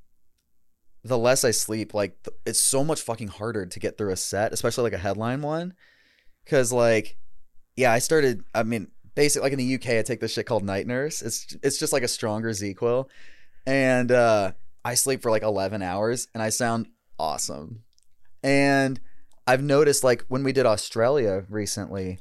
less I sleep, like, it's so much fucking harder to get through a set, especially like a headline one. Because, like, yeah, I mean, basically, like in the UK, I take this shit called Night Nurse. It's just like a stronger ZQL. And I sleep for like 11 hours and I sound awesome. And I've noticed, like, when we did Australia recently,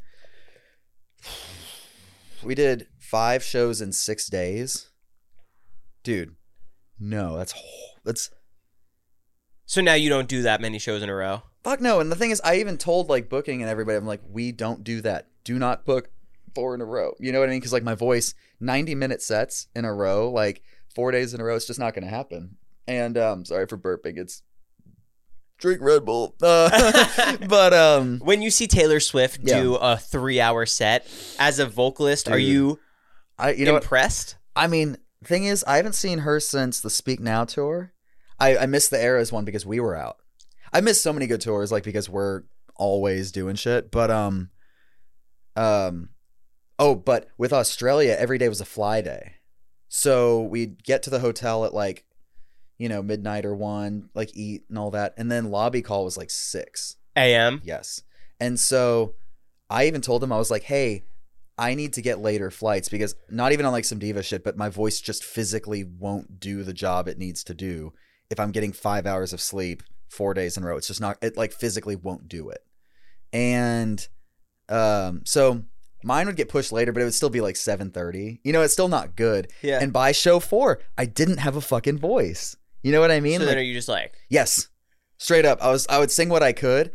we did 5 shows in 6 days. Dude, no, that's So now you don't do that many shows in a row? fuck no. And the thing is, I even told like booking and everybody, I'm like, we don't do that. Do not book 4 in a row. You know what I mean? Because like my voice, 90-minute sets in a row, like 4 days in a row, it's just not going to happen. And sorry for burping. It's drink Red Bull. But when you see Taylor Swift do a 3-hour set as a vocalist, dude, are you impressed? I mean, thing is, I haven't seen her since the Speak Now tour. I missed the Eras one because we were out. I missed so many good tours, like because we're always doing shit. But but with Australia, every day was a fly day. So we'd get to the hotel at like, midnight or 1, like eat and all that. And then lobby call was like 6 a.m. Yes. And so I even told him, I was like, hey, I need to get later flights because not even on like some diva shit, but my voice just physically won't do the job it needs to do if I'm getting 5 hours of sleep 4 days in a row. It's just not, it like physically won't do it. And so mine would get pushed later, but it would still be like 7:30. It's still not good. Yeah. And by show 4, I didn't have a fucking voice. You know what I mean? So then are you just like... Yes. Straight up. I would sing what I could,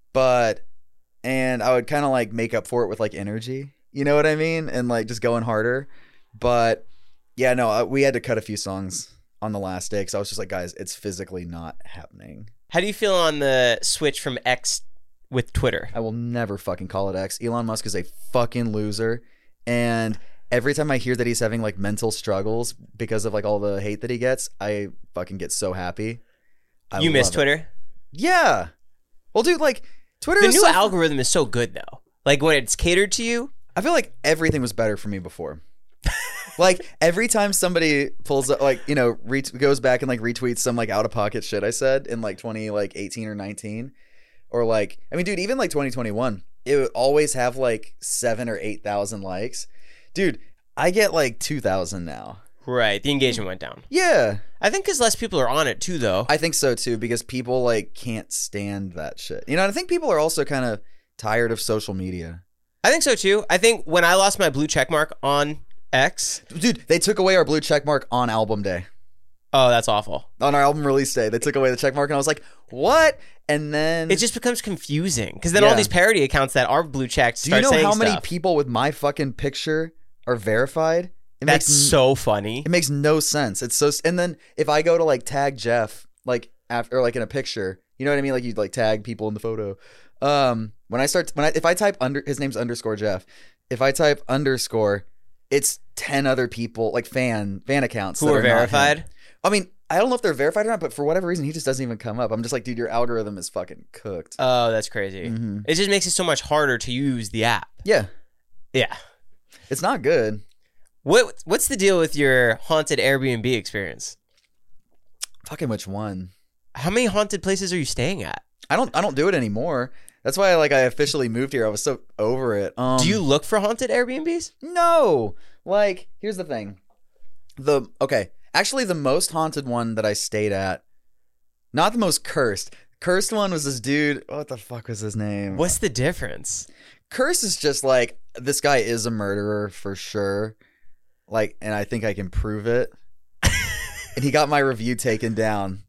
and I would kind of like make up for it with like energy. You know what I mean? And like just going harder. But yeah, no, we had to cut a few songs on the last day because I was just like, guys, it's physically not happening. How do you feel on the switch from X with Twitter? I will never fucking call it X. Elon Musk is a fucking loser. And every time I hear that he's having like mental struggles because of like all the hate that he gets, I fucking get so happy. You miss Twitter? Yeah. Well, dude, like Twitter the new algorithm is so good though. Like when it's catered to you. I feel like everything was better for me before. Like every time somebody pulls up, like, goes back and like retweets some like out of pocket shit I said in like 2018 or 19, or like, I mean, dude, even like 2021, it would always have like 7,000 or 8,000 likes. Dude, I get like 2,000 now. Right. The engagement went down. Yeah. I think because less people are on it too, though. I think so too, because people like can't stand that shit. And I think people are also kind of tired of social media. I think so too. I think when I lost my blue check mark on X. Dude, they took away our blue check mark on album day. Oh, that's awful. On our album release day, they took away the check mark and I was like, what? And then it just becomes confusing because then all these parody accounts that are blue checked start saying stuff. Do you know how many people with my fucking picture are verified? That's so funny. It makes no sense. It's so, and then if I go to like tag Jeff, like after, or like in a picture, you know what I mean? Like you'd like tag people in the photo. If I type his name's underscore Jeff, if I type underscore, it's 10 other people, like fan accounts who are verified. I mean, I don't know if they're verified or not, but for whatever reason, he just doesn't even come up. I'm just like, dude, your algorithm is fucking cooked. Oh, that's crazy. Mm-hmm. It just makes it so much harder to use the app. Yeah. Yeah. It's not good. What's the deal with your haunted Airbnb experience? Fucking which one? How many haunted places are you staying at? I don't do it anymore. That's why I officially moved here. I was so over it. Do you look for haunted Airbnbs? No. Like, here's the thing. Actually, the most haunted one that I stayed at, not the most cursed. Cursed one was this dude. What the fuck was his name? What's the difference? Cursed is just like, this guy is a murderer for sure. Like, and I think I can prove it. And he got my review taken down.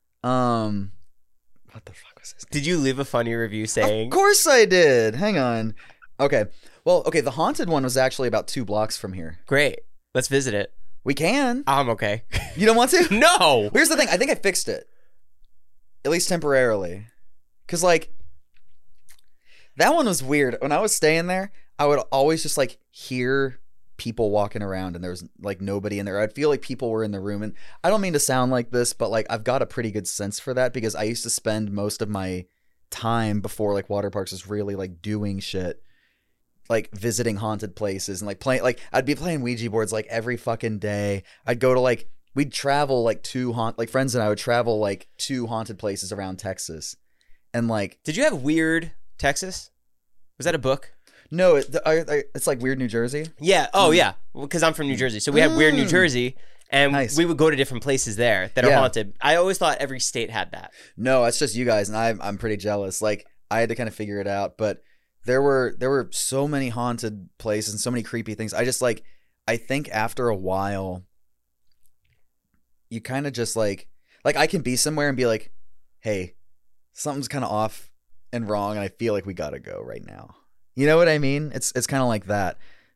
What the fuck was his name? Did you leave a funny review saying? Of course I did. Hang on. Okay. Well, okay, the haunted one was actually about 2 blocks from here. Great. Let's visit it. We can. I'm okay. You don't want to? No. Here's the thing. I think I fixed it. At least temporarily. Because, like, that one was weird. When I was staying there, I would always just, like, hear people walking around and there was, like, nobody in there. I'd feel like people were in the room. And I don't mean to sound like this, but, like, I've got a pretty good sense for that because I used to spend most of my time before, like, water parks was really, like, doing shit. Like visiting haunted places and like playing, like I'd be playing Ouija boards like every fucking day. I'd go to like, we'd travel like friends and I would travel like 2 haunted places around Texas. And like, did you have Weird Texas? Was that a book? No, it's like Weird New Jersey. Yeah. Oh yeah. Because I'm from New Jersey. So we had Weird New Jersey and nice. We would go to different places there that are haunted. I always thought every state had that. No, it's just you guys. And I'm pretty jealous. Like I had to kind of figure it out, but there were so many haunted places and so many creepy things. I just like, I think after a while, you kind of just like I can be somewhere and be like, hey, something's kind of off and wrong. And I feel like we got to go right now. You know what I mean? It's kind of like that.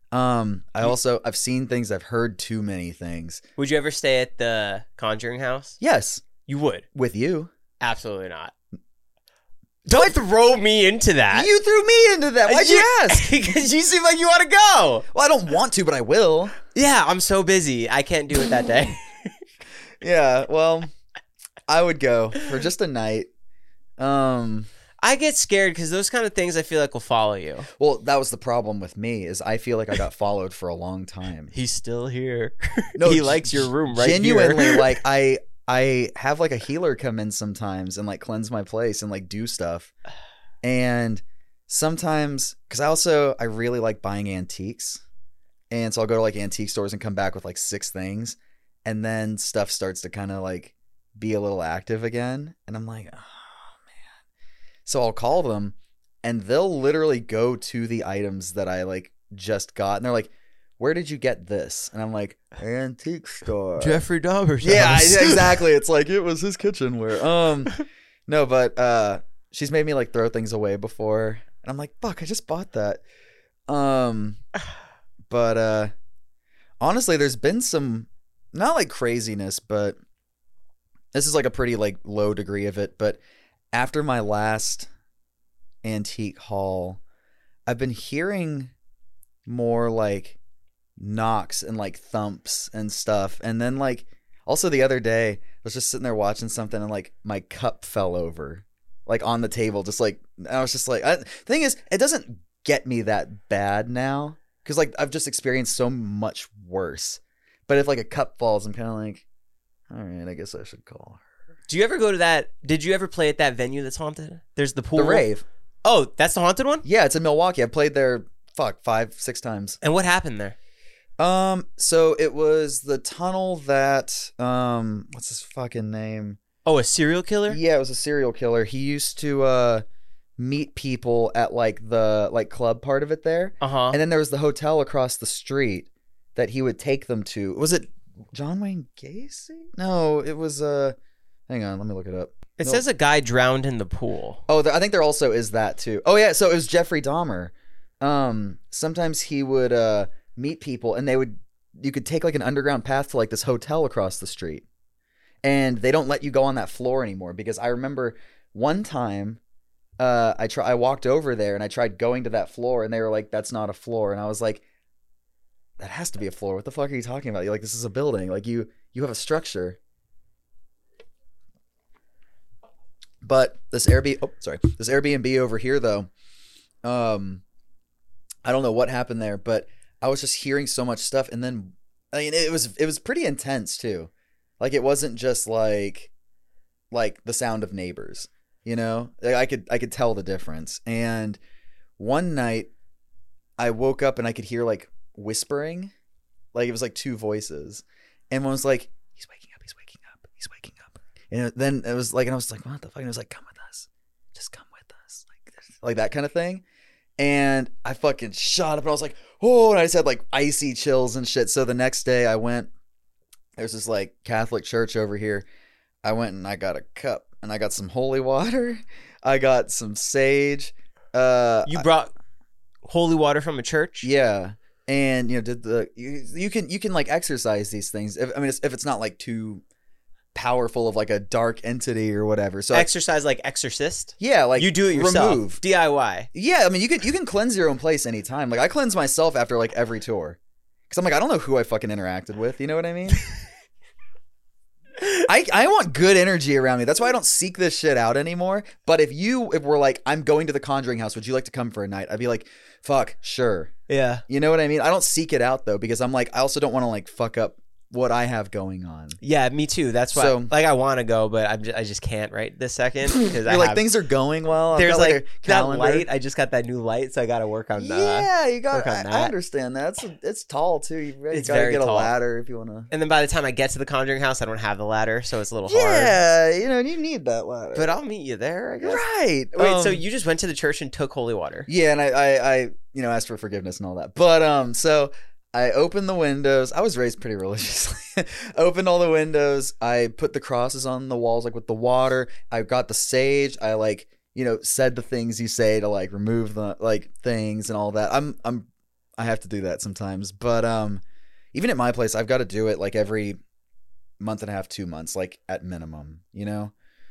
I've seen things. I've heard too many things. Would you ever stay at the Conjuring House? Yes, You would. with you. Absolutely not. Don't throw me into that. You threw me into that. Why'd you ask? Because you seem like you want to go. Well, I don't want to, but I will. Yeah, I'm so busy. I can't do it that day. Yeah, well, I would go for just a night. I get scared because those kind of things I feel like will follow you. Well, that was the problem with me is I feel like I got followed for a long time. He's still here. No, he likes your room right genuinely, here. like I have like a healer come in sometimes and like cleanse my place and like do stuff. And sometimes, because I really like buying antiques. And so I'll go to like antique stores and come back with like 6 things. And then stuff starts to kind of like be a little active again. And I'm like, oh man. So I'll call them and they'll literally go to the items that I like just got. And they're like, where did you get this? And I'm like, antique store. Jeffrey Dahmer's Yeah, house. exactly. It's like it was his kitchenware. No, but she's made me like throw things away before, and I'm like, fuck, I just bought that. But honestly, there's been some not like craziness, but this is like a pretty like low degree of it. But after my last antique haul, I've been hearing more like knocks and like thumps and stuff. And then like also the other day I was just sitting there watching something and like my cup fell over like on the table, just like I was just like the thing is it doesn't get me that bad now because like I've just experienced so much worse. But if like a cup falls, I'm kind of like, all right, I guess I should call her. Do you ever go to that? Did you ever play at that venue that's haunted? There's the pool. The Rave. Oh, that's the haunted one? Yeah, it's in Milwaukee. I played there 5-6 times. And what happened there? So it was the tunnel that what's his fucking name? Oh, a serial killer? Yeah, it was a serial killer. He used to meet people at like the like club part of it there. Uh-huh. And then there was the hotel across the street that he would take them to. Was it John Wayne Gacy? No, it was hang on, let me look it up. It says a guy drowned in the pool. Oh, I think there also is that too. Oh yeah, so it was Jeffrey Dahmer. Sometimes he would meet people and you could take like an underground path to like this hotel across the street. And they don't let you go on that floor anymore because I remember one time I walked over there and I tried going to that floor and they were like, that's not a floor. And I was like, that has to be a floor. What the fuck are you talking about? You're like, this is a building. Like you have a structure. But this Airbnb over here though, I don't know what happened there, but I was just hearing so much stuff, and then I mean it was pretty intense too. Like it wasn't just like the sound of neighbors, you know? Like, I could tell the difference. And one night I woke up and I could hear like whispering, like it was like 2 voices, and one was like, he's waking up, he's waking up, he's waking up. And then it was like, and I was like, what the fuck? And it was like, come with us, just come with us, like that kind of thing. And I fucking shot up and I was like, oh, and I just had like icy chills and shit. So the next day I went, there's this like Catholic church over here. I went and I got a cup and I got some holy water. I got some sage. You brought holy water from a church? Yeah. And you know, you can like exercise these things. If it's not like too powerful of like a dark entity or whatever. So exercise like exorcist? Yeah, like you do it yourself. Remove. DIY. Yeah, I mean you can cleanse your own place anytime. Like I cleanse myself after like every tour. Cause I'm like, I don't know who I fucking interacted with. You know what I mean? I want good energy around me. That's why I don't seek this shit out anymore. But if we're like, I'm going to the Conjuring House, would you like to come for a night? I'd be like, fuck, sure. Yeah. You know what I mean? I don't seek it out though, because I'm like, I also don't want to like fuck up what I have going on. Yeah, me too. That's why I want to go, but I just can't right this second because things are going well. There's like a that light. I just got that new light, so I got to work on that. Yeah, you got. I understand that. It's tall too. You gotta get a ladder if you want to. And then by the time I get to the Conjuring House, I don't have the ladder, so it's a little hard. Yeah, you need that ladder. But I'll meet you there, I guess. Right. Wait, so you just went to the church and took holy water? Yeah, and I asked for forgiveness and all that. But so I opened the windows. I was raised pretty religiously. Opened all the windows. I put the crosses on the walls, like with the water. I got the sage. I said the things you say to like remove the like things and all that. I have to do that sometimes. But even at my place, I've got to do it like every month and a half, 2 months, like at minimum, you know?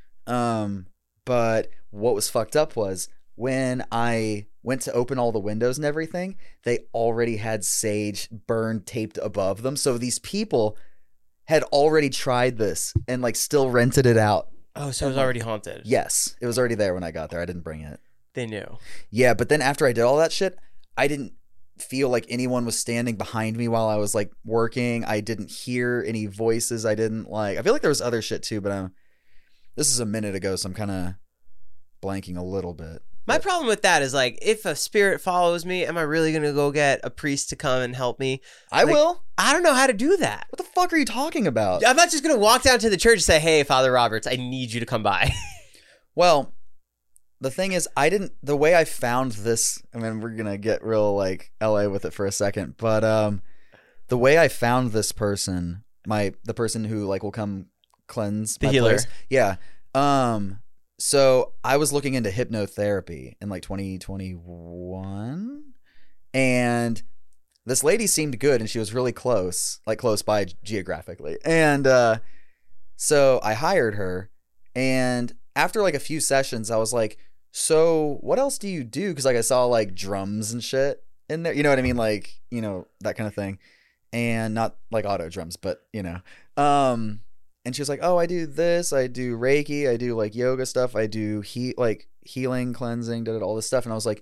But what was fucked up was when I went to open all the windows and everything, they already had sage burned taped above them. So these people had already tried this and like still rented it out. Oh, so it was already haunted. Yes, it was already there when I got there. I didn't bring it. They knew. Yeah, but then after I did all that shit, I didn't feel like anyone was standing behind me while I was like working. I didn't hear any voices. I feel like there was other shit too, but this is a minute ago, so I'm kind of blanking a little bit. My problem with that is like, if a spirit follows me, am I really going to go get a priest to come and help me? I will. I don't know how to do that. What the fuck are you talking about? I'm not just going to walk down to the church and say, hey, Father Roberts, I need you to come by. Well, the thing is, the way I found this, I mean, we're going to get real like LA with it for a second, but the way I found this person, the person who like will come cleanse the my healer. place, yeah. So I was looking into hypnotherapy in like 2021, and this lady seemed good, and she was really close by geographically. And so I hired her, and after like a few sessions, I was like, so what else do you do? Because like I saw like drums and shit in there, you know what I mean? Like, you know, that kind of thing. And not like auto drums, but you know. And she was like, oh, I do this, I do Reiki, I do like yoga stuff, I do healing, cleansing, all this stuff. And I was like,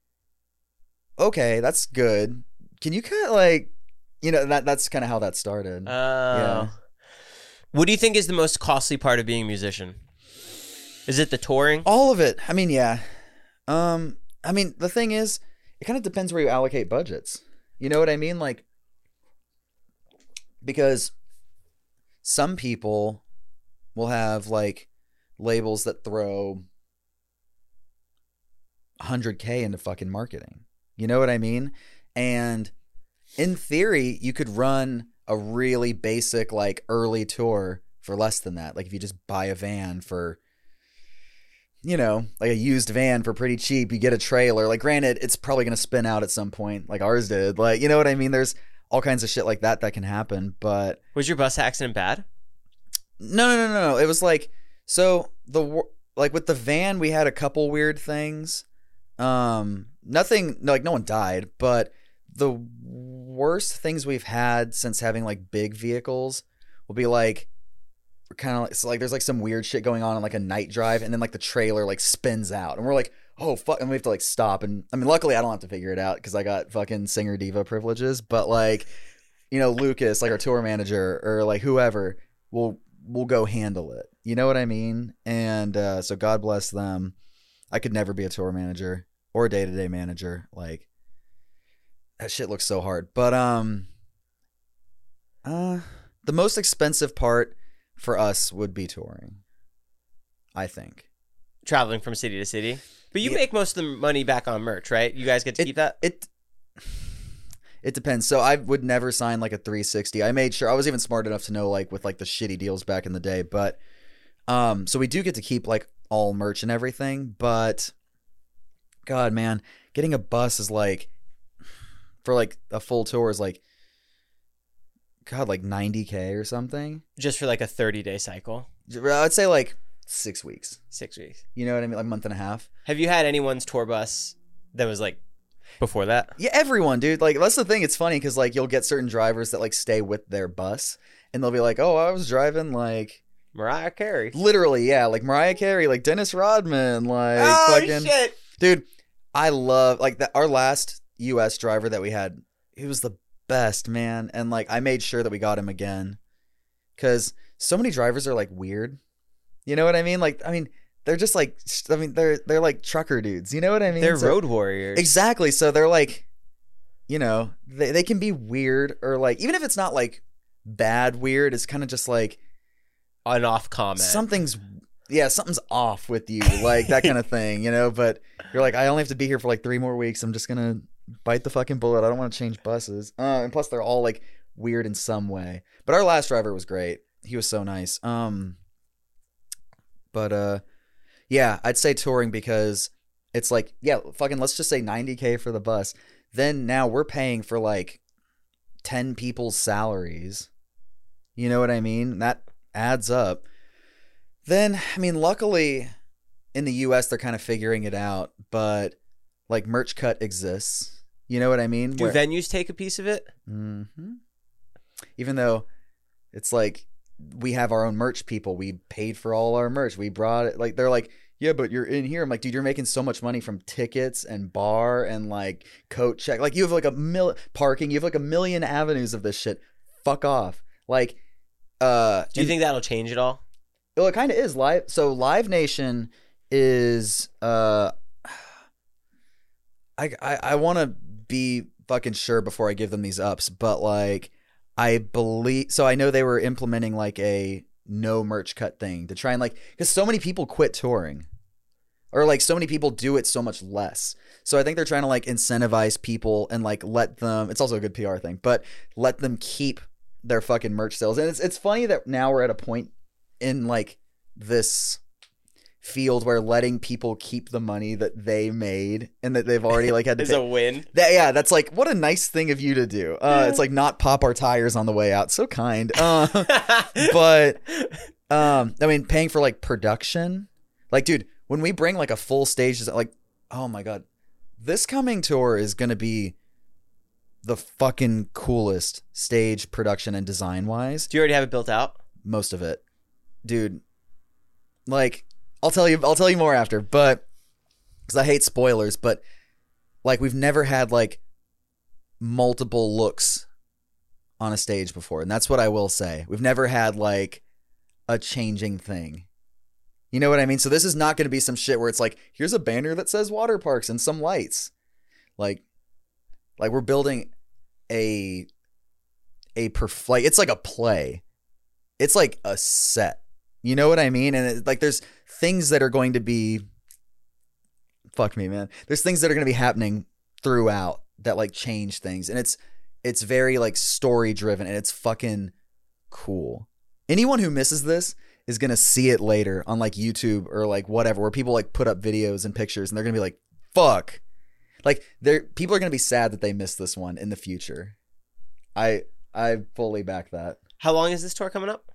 okay, that's good. Can you kind of like, you know, that's kind of how that started. Yeah. What do you think is the most costly part of being a musician? Is it the touring? All of it. I mean, yeah. I mean, the thing is, it kind of depends where you allocate budgets. You know what I mean? Like, because some people will have like labels that throw $100K into fucking marketing. You know what I mean? And in theory, you could run a really basic like early tour for less than that. Like if you just buy a van for, you know, like a used van for pretty cheap, you get a trailer. Like granted, it's probably going to spin out at some point like ours did. Like, you know what I mean? There's all kinds of shit like that can happen, but... Was your bus accident bad? No. It was like... So, like with the van, we had a couple weird things. Nothing... Like, no one died, but the worst things we've had since having, like, big vehicles will be, like... Kind of like... So, like, there's, like, some weird shit going on like, a night drive, and then, like, the trailer, like, spins out. And we're like... Oh, fuck, and we have to, like, stop. And, I mean, luckily, I don't have to figure it out because I got fucking singer diva privileges. But, like, you know, Lucas, like, our tour manager, or, like, whoever, will go handle it. You know what I mean? And so God bless them. I could never be a tour manager or a day-to-day manager. Like, that shit looks so hard. But, the most expensive part for us would be touring, I think. Traveling from city to city? But you make most of the money back on merch, right? You guys get to keep that? It depends. So I would never sign like a 360. I made sure I was even smart enough to know like with like the shitty deals back in the day. But so we do get to keep like all merch and everything. But God, man, getting a bus is like for like a full tour is like God, like $90K or something. Just for like a 30-day cycle? I'd say like 6 weeks. 6 weeks. You know what I mean? Like a month and a half. Have you had anyone's tour bus that was like before that? Yeah, everyone, dude. Like that's the thing. It's funny because like you'll get certain drivers that like stay with their bus and they'll be like, oh, I was driving like Mariah Carey. Literally, yeah. Like Mariah Carey, like Dennis Rodman, like fucking shit. Dude, I love like that. Our last US driver that we had, he was the best, man. And like I made sure that we got him again because so many drivers are like weird. You know what I mean? Like, I mean, they're just like, I mean, they're like trucker dudes. You know what I mean? They're road warriors. Exactly. So they're like, you know, they can be weird or like, even if it's not like bad weird, it's kind of just like an off comment. Something's off with you, like that kind of thing, you know? But you're like, I only have to be here for like 3 more weeks. I'm just going to bite the fucking bullet. I don't want to change buses. And plus they're all like weird in some way. But our last driver was great. He was so nice. But yeah, I'd say touring because it's like, yeah, fucking let's just say $90K for the bus. then now we're paying for like 10 people's salaries. You know what I mean? That adds up. Then, I mean, luckily in the US they're kind of figuring it out, but like Merch Cut exists. You know what I mean? Do venues take a piece of it? Mm-hmm. Even though it's like we have our own merch people, we paid for all our merch. We brought it. Like they're like, yeah, but you're in here. I'm like, dude, you're making so much money from tickets and bar and like coat check. Like you have like parking. You have like a million avenues of this shit. Fuck off. Like, do you think that'll change at all? Well, it kind of is live. So Live Nation is, I want to be fucking sure before I give them these ups, but like, I believe, so I know they were implementing like a no merch cut thing to try and like, because so many people quit touring, or like so many people do it so much less. So I think they're trying to like incentivize people and like let them, it's also a good PR thing, but let them keep their fucking merch sales. And it's funny that now we're at a point in like this field where letting people keep the money that they made and that they've already like had to is a win. That's like, what a nice thing of you to do. It's like not pop our tires on the way out. So kind. But I mean, paying for like production, like, dude, when we bring like a full stage, like, oh my God, this coming tour is going to be the fucking coolest stage production and design wise. Do you already have it built out? Most of it, dude. Like, I'll tell you more after, but because I hate spoilers, but like we've never had like multiple looks on a stage before, and that's what I will say. We've never had like a changing thing. You know what I mean? So this is not going to be some shit where it's like, here's a banner that says water parks and some lights. Like we're building like it's like a play. It's like a set. You know what I mean? And like there's things that are going to be, fuck me, man. There's things that are going to be happening throughout that like change things, and it's very like story driven, and it's fucking cool. Anyone who misses this is going to see it later on like YouTube or like whatever, where people like put up videos and pictures, and they're going to be like, fuck. Like people are going to be sad that they missed this one in the future. I fully back that. How long is this tour coming up?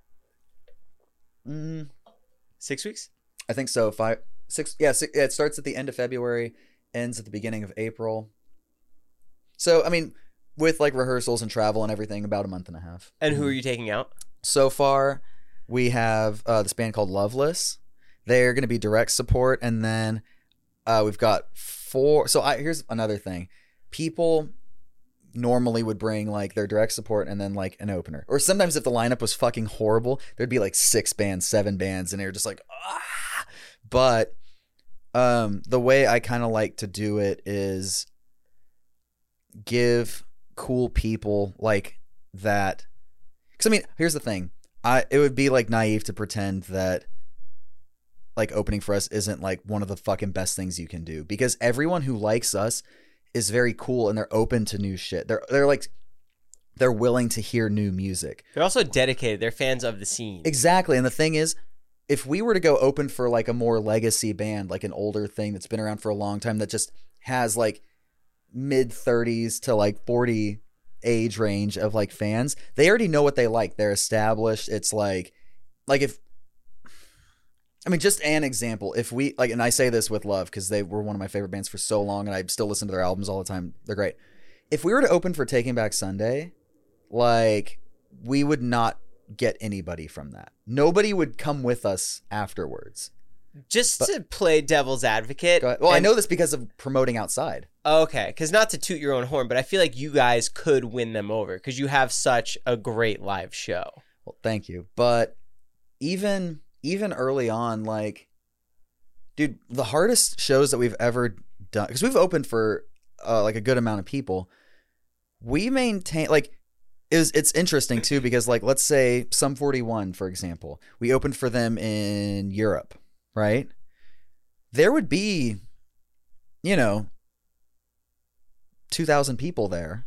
6 weeks? I think so. 5, 6. Yeah, it starts at the end of February, ends at the beginning of April. So, I mean, with like rehearsals and travel and everything, about a month and a half. And who are you taking out? So far, we have this band called Loveless. They're going to be direct support. And then we've got 4. So here's another thing. People normally would bring like their direct support and then like an opener. Or sometimes if the lineup was fucking horrible, there'd be like 6 bands, 7 bands, and they're just like, ah. But the way I kind of like to do it is give cool people like that. Because I mean, here's the thing. It would be like naive to pretend that like opening for us isn't like one of the fucking best things you can do, because everyone who likes us is very cool and they're open to new shit. They're willing to hear new music. They're also dedicated. They're fans of the scene. Exactly. And the thing is, if we were to go open for like a more legacy band, like an older thing that's been around for a long time, that just has like mid 30s to like 40 age range of like fans, they already know what they like. They're established. It's like if, I mean, just an example, if we like, and I say this with love because they were one of my favorite bands for so long and I still listen to their albums all the time. They're great. If we were to open for Taking Back Sunday, like we would not get anybody from that. Nobody would come with us afterwards. To play devil's advocate. Well, I know this because of promoting outside. Okay, because not to toot your own horn, but I feel like you guys could win them over because you have such a great live show. Well, thank you. But even early on, like, dude, the hardest shows that we've ever done, because we've opened for like a good amount of people, we maintain like it's interesting too, because like let's say Sum 41, for example, we opened for them in Europe, right? There would be, 2,000 people there.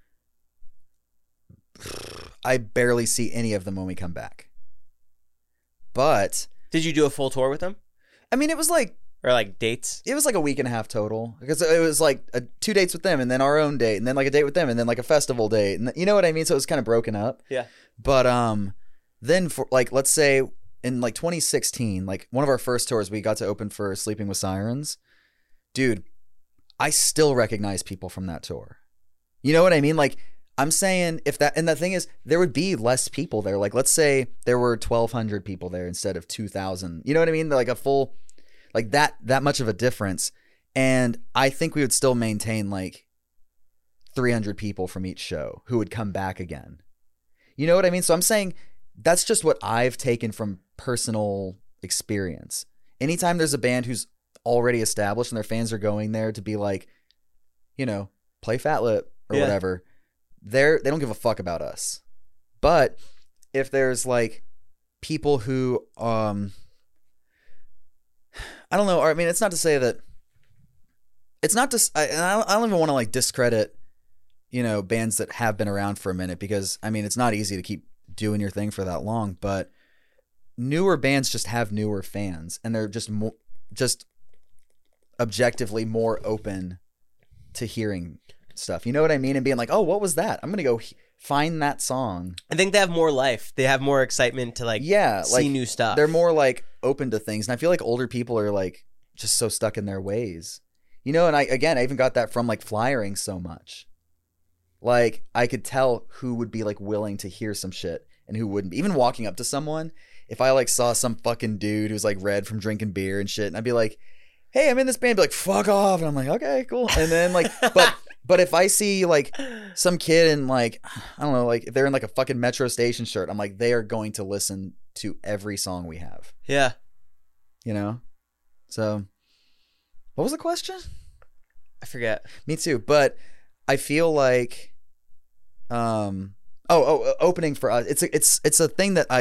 I barely see any of them when we come back. But did you do a full tour with them? I mean, it was like Or like dates? It was like a week and a half total because it was like 2 dates with them and then our own date and then like a date with them and then like a festival date. And you know what I mean? So it was kind of broken up. Yeah. But then for like, let's say in like 2016, like one of our first tours, we got to open for Sleeping with Sirens. Dude, I still recognize people from that tour. You know what I mean? Like I'm saying and the thing is there would be less people there. Like let's say there were 1,200 people there instead of 2,000. You know what I mean? Like a full... Like that much of a difference. And I think we would still maintain like 300 people from each show who would come back again. You know what I mean? So I'm saying that's just what I've taken from personal experience. Anytime there's a band who's already established and their fans are going there to be like, you know, play Fat Lip or whatever, they don't give a fuck about us. But if there's like people who, I don't know. I mean, it's not to say that it's not just, I don't even want to like discredit, you know, bands that have been around for a minute because I mean, it's not easy to keep doing your thing for that long, but newer bands just have newer fans and they're just objectively more open to hearing stuff. You know what I mean? And being like, oh, what was that? I'm going to go find that song. I think they have more life. They have more excitement to like see new stuff. They're more like open to things. And I feel like older people are like just so stuck in their ways. You know, and I even got that from like flyering so much. Like I could tell who would be like willing to hear some shit and who wouldn't. Even walking up to someone, if I like saw some fucking dude who's like red from drinking beer and shit, and I'd be like, hey, I'm in this band, be like, fuck off. And I'm like, okay, cool. And then like, but if I see like some kid in like, I don't know, like if they're in like a fucking Metro Station shirt, I'm like, they are going to listen to every song we have. Yeah. You know? So what was the question? I forget. Me too. But I feel like, opening for us. It's a thing that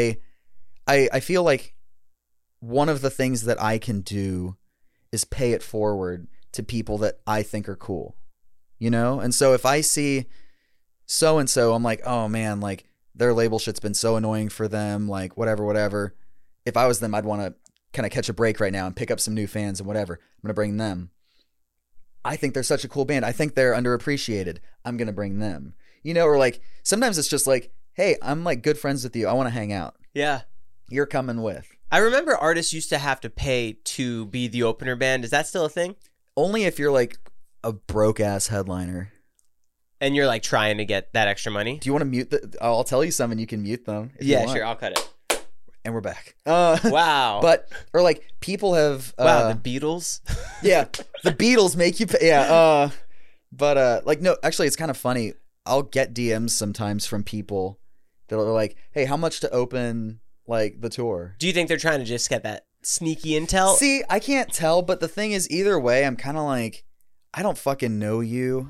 I feel like one of the things that I can do is pay it forward to people that I think are cool, you know? And so if I see so-and-so, I'm like, oh man, like their label shit's been so annoying for them, like whatever. If I was them, I'd want to kind of catch a break right now and pick up some new fans and whatever. I'm going to bring them. I think they're such a cool band. I think they're underappreciated. I'm going to bring them, you know? Or like, sometimes it's just like, hey, I'm like good friends with you. I want to hang out. Yeah. You're coming with. I remember artists used to have to pay to be the opener band. Is that still a thing? Only if you're like a broke ass headliner. And you're like trying to get that extra money? Do you want to mute I'll tell you some and you can mute them. Yeah, sure. I'll cut it. And we're back. Wow. But, or like people have. Wow, the Beatles? Yeah. The Beatles make you pay. Yeah. But like, no, actually it's kind of funny. I'll get DMs sometimes from people that are like, hey, how much to open like the tour? Do you think they're trying to just get that sneaky intel? See, I can't tell, but the thing is, either way, I'm kind of like, I don't fucking know you.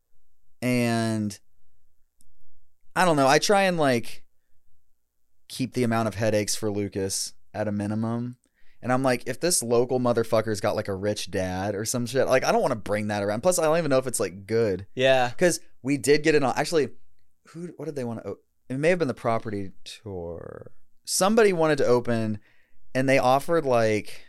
And I don't know. I try and like keep the amount of headaches for Lucas at a minimum. And I'm like, if this local motherfucker's got like a rich dad or some shit, like I don't want to bring that around. Plus, I don't even know if it's like good. Yeah. Because we did get it on. Actually, what did they want to? It may have been the Property tour. Somebody wanted to open, and they offered like,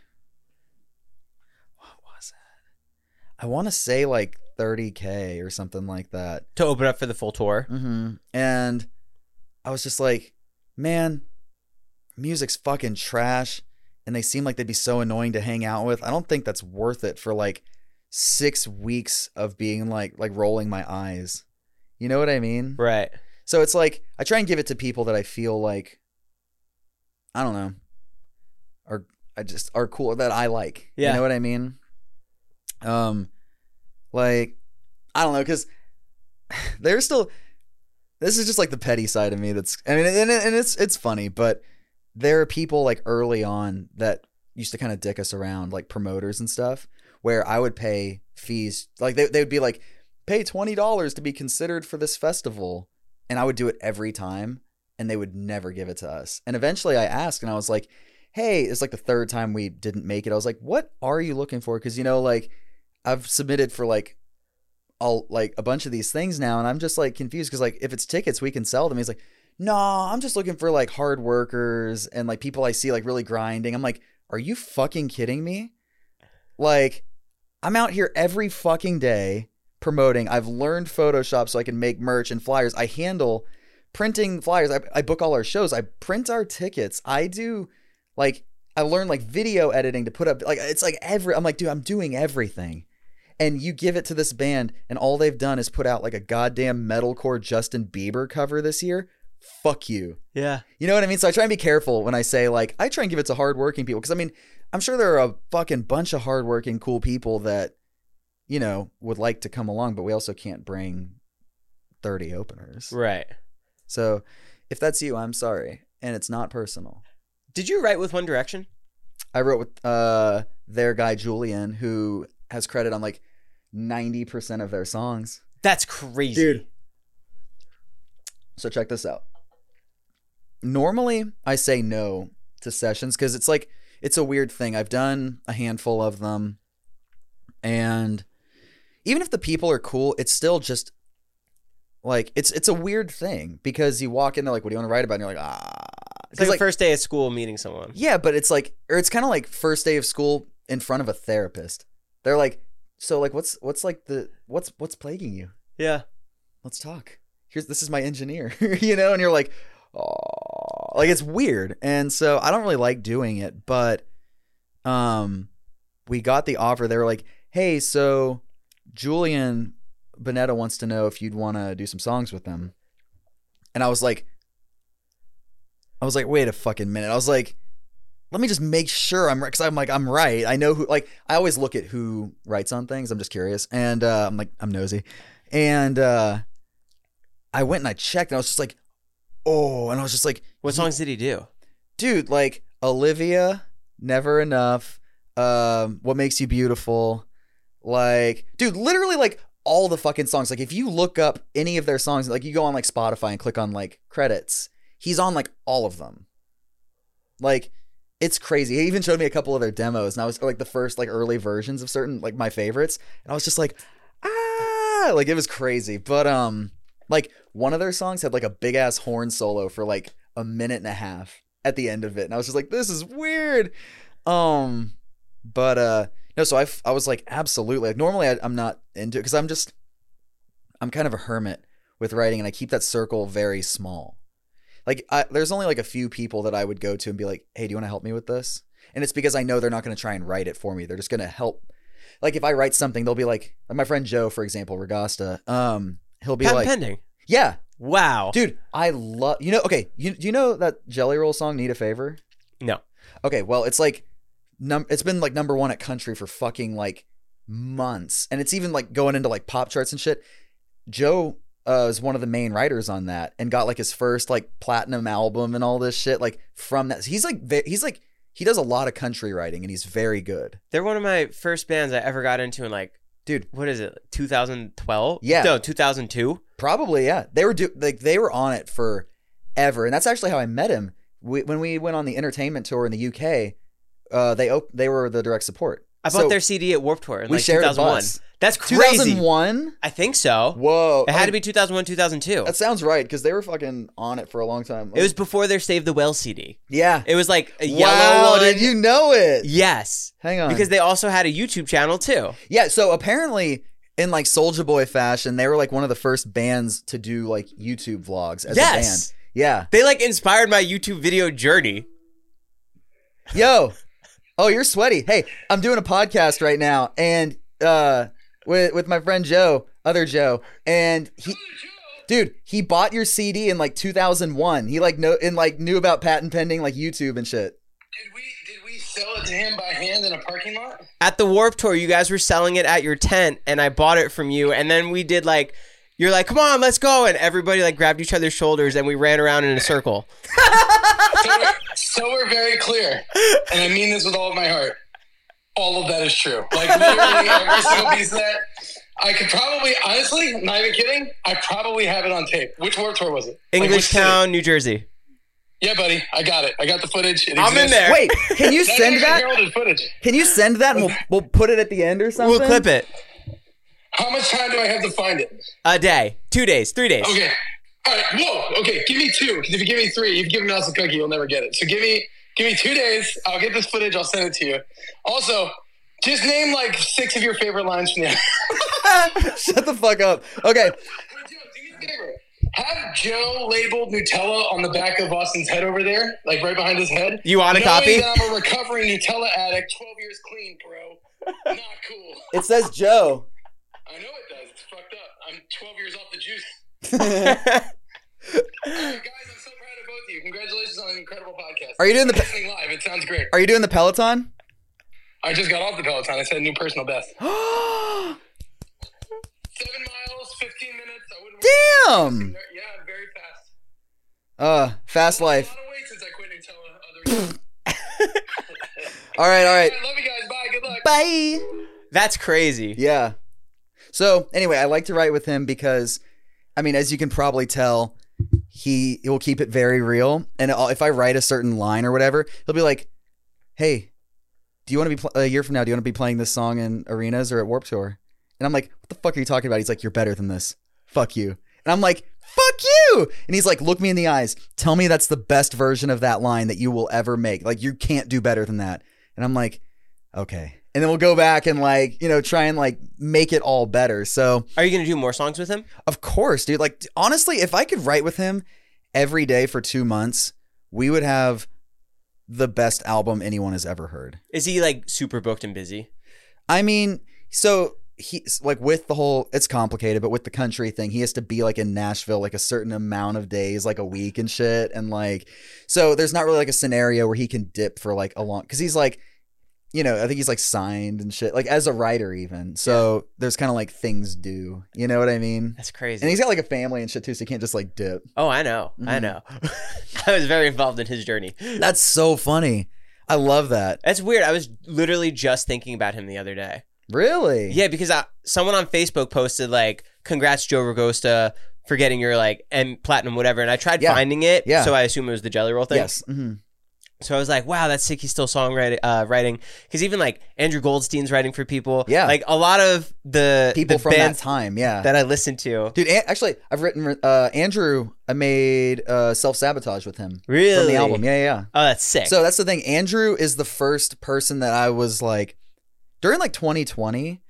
what was it? I want to say like $30K or something like that to open up for the full tour. Mm-hmm. And I was just like, man, music's fucking trash. And they seem like they'd be so annoying to hang out with. I don't think that's worth it for like 6 weeks of being like rolling my eyes. You know what I mean? Right. So it's like, I try and give it to people that I feel like, I don't know, are cool, that I like. Yeah. You know what I mean? Like, I don't know, because there's still, this is just like the petty side of me that's, I mean, and it's funny, but there are people like early on that used to kind of dick us around, like promoters and stuff, where I would pay fees. Like they would be like, pay $20 to be considered for this festival. And I would do it every time, and they would never give it to us. And eventually I asked, and I was like, hey, it's like the third time we didn't make it. I was like, what are you looking for? Because, you know, like I've submitted for like a bunch of these things now, and I'm just like confused because like if it's tickets, we can sell them. He's like, no, I'm just looking for like hard workers and like people I see like really grinding. I'm like, are you fucking kidding me? Like, I'm out here every fucking day promoting. I've learned Photoshop so I can make merch and flyers. I handle printing flyers. I book all our shows. I print our tickets. I do, like, I learned, like, video editing to put up, like, it's like I'm like, dude, I'm doing everything. And you give it to this band, and all they've done is put out, like, a goddamn metalcore Justin Bieber cover this year. Fuck you. Yeah. You know what I mean? So I try and be careful when I say, like, I try and give it to hardworking people. Because, I mean, I'm sure there are a fucking bunch of hardworking, cool people that, you know, would like to come along, but we also can't bring 30 openers. Right. So if that's you, I'm sorry. And it's not personal. Did you write with One Direction? I wrote with their guy, Julian, who has credit on, like, 90% of their songs. That's crazy. Dude. So check this out. Normally, I say no to sessions because it's like, it's a weird thing. I've done a handful of them. And even if the people are cool, it's still just like, it's a weird thing because you walk in, they're like, what do you want to write about? And you're like, It's like the first day of school meeting someone. Yeah, but it's like, or it's kind of like first day of school in front of a therapist. They're like, so like, what's plaguing you? Yeah. Let's talk. This is my engineer, you know? And you're like, oh, like, it's weird. And so I don't really like doing it, but we got the offer. They were like, hey, so Julian Bonetta wants to know if you'd want to do some songs with them. And I was like, wait a fucking minute. I was like, let me just make sure I'm right. Because I'm like, I'm right. I know who, like, I always look at who writes on things. I'm just curious. And I'm like, I'm nosy. And I went and I checked and I was just like, oh, and I was just like, what songs did he do? Dude, like Olivia, Never Enough, What Makes You Beautiful. Like, dude, literally like all the fucking songs. Like, if you look up any of their songs, like you go on like Spotify and click on like credits, he's on like all of them. Like, it's crazy. He even showed me a couple of their demos, and I was like the first like early versions of certain like my favorites, and I was just like, like it was crazy. But like one of their songs had like a big ass horn solo for like a minute and a half at the end of it, and I was just like, this is weird. But no, so I was like, absolutely. Like, normally I'm not into it because I'm kind of a hermit with writing, and I keep that circle very small. Like, there's only like a few people that I would go to and be like, hey, do you want to help me with this? And it's because I know they're not going to try and write it for me. They're just going to help. Like, if I write something, they'll be like my friend Joe, for example, Regasta. He'll be Patent like, pending. Yeah. Wow. Dude, I love, you know, okay. Do you know that Jelly Roll song, Need a Favor? No. Okay. Well, it's like, it's been like number one at country for fucking like months. And it's even like going into like pop charts and shit. Joe is one of the main writers on that and got like his first like platinum album and all this shit like from that. He's like he does a lot of country writing and he's very good. They're one of my first bands I ever got into in like, dude, what is it? 2012? Yeah. No, 2002. Probably, yeah. They were on it forever, and that's actually how I met him. When we went on the entertainment tour in the UK, they were the direct support. I bought their CD at Warped Tour in we like shared 2001. a bus. That's crazy. 2001? I think so. Whoa. It had to be 2001, 2002. That sounds right, because they were fucking on it for a long time. It was before their Save the Whale CD. Yeah. It was like a wow, yellow one. did you know it? Yes. Hang on. Because they also had a YouTube channel too. Yeah, so apparently in like Soulja Boy fashion, they were like one of the first bands to do like YouTube vlogs as a band. Yeah. They like inspired my YouTube video journey. Yo. Oh, you're sweaty. Hey, I'm doing a podcast right now, and with my friend Joe, other Joe, and he bought your CD in like 2001. He knew about patent pending like YouTube and shit. Did we sell it to him by hand in a parking lot? At the Warped Tour, you guys were selling it at your tent, and I bought it from you, and then we did like, you're like, come on, let's go, and everybody like grabbed each other's shoulders, and we ran around in a circle. So we're very clear, and I mean this with all of my heart. All of that is true. Like, literally every single piece of that. I could probably, honestly, not even kidding, I probably have it on tape. Which Warped Tour was it? Englishtown, New Jersey. Yeah, buddy, I got it. I got the footage. I'm in there. Wait, can you send that? Heralded footage. Can you send that, and we'll put it at the end or something? We'll clip it. How much time do I have to find it? A day, 2 days, 3 days. Okay. All right. Whoa. Okay. Give me 2. Because if you give me 3, you've given us a cookie. You'll never get it. So give me 2 days. I'll get this footage. I'll send it to you. Also, Just name like 6 of your favorite lines from the Shut the fuck up. Okay. Hey, Joe, do me a favor. Have Joe labeled Nutella on the back of Austin's head over there, like right behind his head. You want a Knowing copy? that I'm a recovering Nutella addict, 12 years clean, bro. Not cool. It says Joe. I know it does. It's fucked up. I'm 12 years off the juice. All right, guys, I'm so proud of both of you. Congratulations on an incredible podcast. Are you doing the listening live? It sounds great. Are you doing the Peloton? I just got off the Peloton. I set a new personal best. 7 miles, 15 minutes. I wouldn't Damn. Yeah, I'm very fast. Fast life. A lot of weight since I quit Nutella. All right. I love you guys. Bye. Good luck. Bye. That's crazy. Yeah. So anyway, I like to write with him because, I mean, as you can probably tell, he will keep it very real. And if I write a certain line or whatever, he'll be like, "Hey, do you want to be a year from now? Do you want to be playing this song in arenas or at Warped Tour?" And I'm like, "What the fuck are you talking about?" He's like, "You're better than this. Fuck you." And I'm like, "Fuck you!" And he's like, "Look me in the eyes. Tell me that's the best version of that line that you will ever make. Like, you can't do better than that." And I'm like, "Okay." And then we'll go back and like, try and like make it all better. So Are you going to do more songs with him? of course, dude. Like, honestly, if I could write with him every day for 2 months, we would have the best album anyone has ever heard. Is he like super booked and busy? I mean, so he's like with the whole, it's complicated, but with the country thing, he has to be like in Nashville like a certain amount of days, like a week and shit. And like, so there's not really like a scenario where he can dip for like a long, because he's like, I think he's like signed and shit, like as a writer even. So there's kind of like things due, you know what I mean? That's crazy. And he's got like a family and shit too, so he can't just like dip. Oh, I know. I know. I was very involved in his journey. That's so funny. I love that. That's weird. I was literally just thinking about him the other day. Really? Yeah, because someone on Facebook posted like, "Congrats, Joe Ragosta, for getting your like platinum whatever," and I tried finding it. Yeah. So I assume it was the Jelly Roll thing. Yes. Mm-hmm. So I was like, wow, that's sick. He's still writing. Because even like Andrew Goldstein's writing for people. Yeah. Like a lot of the People from that bands time, yeah. that I listened to. Dude, actually, I've written Andrew. I made Self-Sabotage with him. Really? From the album. Yeah. Oh, that's sick. So that's the thing. Andrew is the first person that I was like, during like 2020,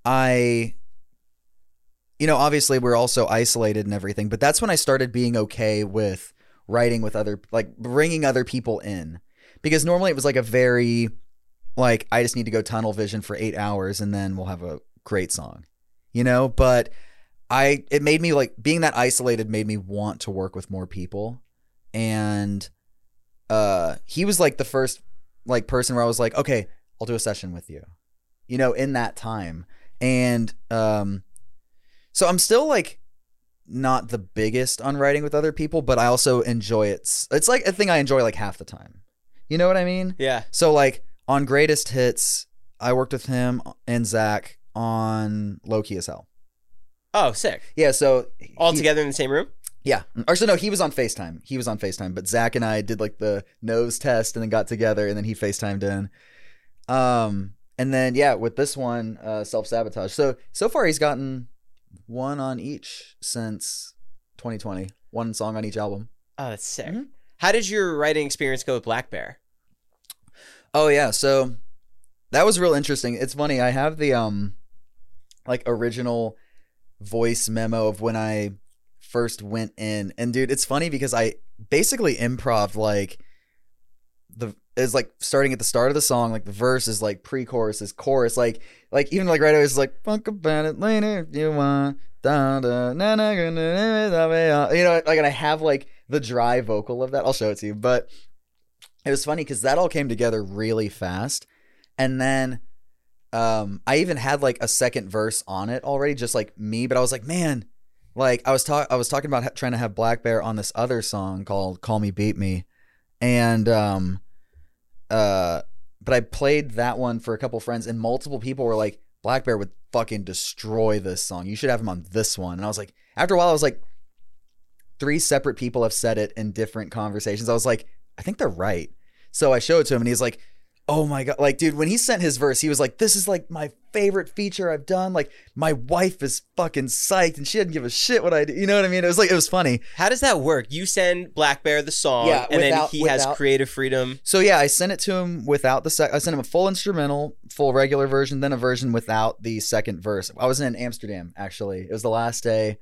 obviously we're also isolated and everything, but that's when I started being okay with writing with bringing other people in. Because normally it was like a very, like, I just need to go tunnel vision for 8 hours and then we'll have a great song, But it made me like, being that isolated made me want to work with more people. And he was like the first like person where I was like, okay, I'll do a session with you, in that time. And so I'm still like not the biggest on writing with other people, but I also enjoy it. It's like a thing I enjoy like half the time. You know what I mean? Yeah. So like on Greatest Hits, I worked with him and Zach on Low Key as Hell. Oh, sick. Yeah. So All together in the same room? Yeah. Actually, no, he was on FaceTime. But Zach and I did like the nose test and then got together and then he FaceTimed in. And then, yeah, with this one, Self-Sabotage. So far he's gotten one on each since 2020. One song on each album. Oh, that's sick. Mm-hmm. How did your writing experience go with Black Bear? Oh, yeah. So that was real interesting. It's funny. I have the like original voice memo of when I first went in. And dude, it's funny because I basically improv like is like starting at the start of the song, like the verse is like pre-chorus is chorus, like even like right away it's like funk about it later if you want, da, da, na, na, na, na, na, na, like, and I have like the dry vocal of that. I'll show it to you, but it was funny because that all came together really fast, and then I even had like a second verse on it already, just like me. But I was like, man, like I was talking about trying to have Black Bear on this other song called "Call Me Beat Me," and but I played that one for a couple friends, and multiple people were like, Black Bear would fucking destroy this song. You should have him on this one. And I was like, after a while, I was like, 3 separate people have said it in different conversations. I was like, I think they're right. So I showed it to him, and he's like, Oh my God. Like, dude, when he sent his verse, he was like, this is like my favorite feature I've done. Like, my wife is fucking psyched and she didn't give a shit what I do. You know what I mean? It was funny. How does that work? You send Black Bear the song, Yeah, and then without- he has without- creative freedom. So yeah, I sent it to him without I sent him a full instrumental, full regular version, then a version without the second verse. I was in Amsterdam, actually. It was the last day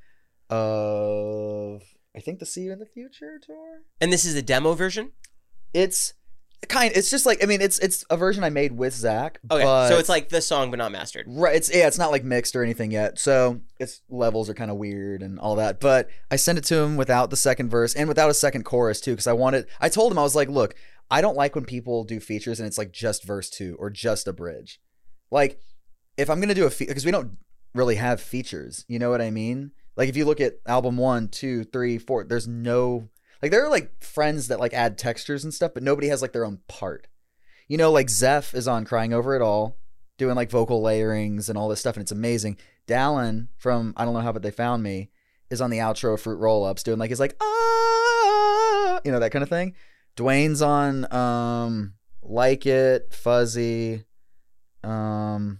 of, I think, the See You in the Future tour. And this is a demo version? It's just like, I mean, it's a version I made with Zach. Okay, but, so it's like the song but not mastered. right. It's not like mixed or anything yet. So its levels are kind of weird and all that. But I sent it to him without the second verse and without a second chorus too, because I told him, I was like, look, I don't like when people do features and it's like just verse 2 or just a bridge. Like, if I'm gonna do because we don't really have features, you know what I mean? Like, if you look at album 1, 2, 3, 4, there's no. Like, there are, like, friends that, like, add textures and stuff, but nobody has, like, their own part. You know, like, Zeph is on Crying Over It All, doing, like, vocal layerings and all this stuff, and it's amazing. Dallin from I Don't Know How But They Found Me is on the outro of Fruit Roll-Ups, doing, like, he's like, ah, you know, that kind of thing. Dwayne's on Like It, Fuzzy, or,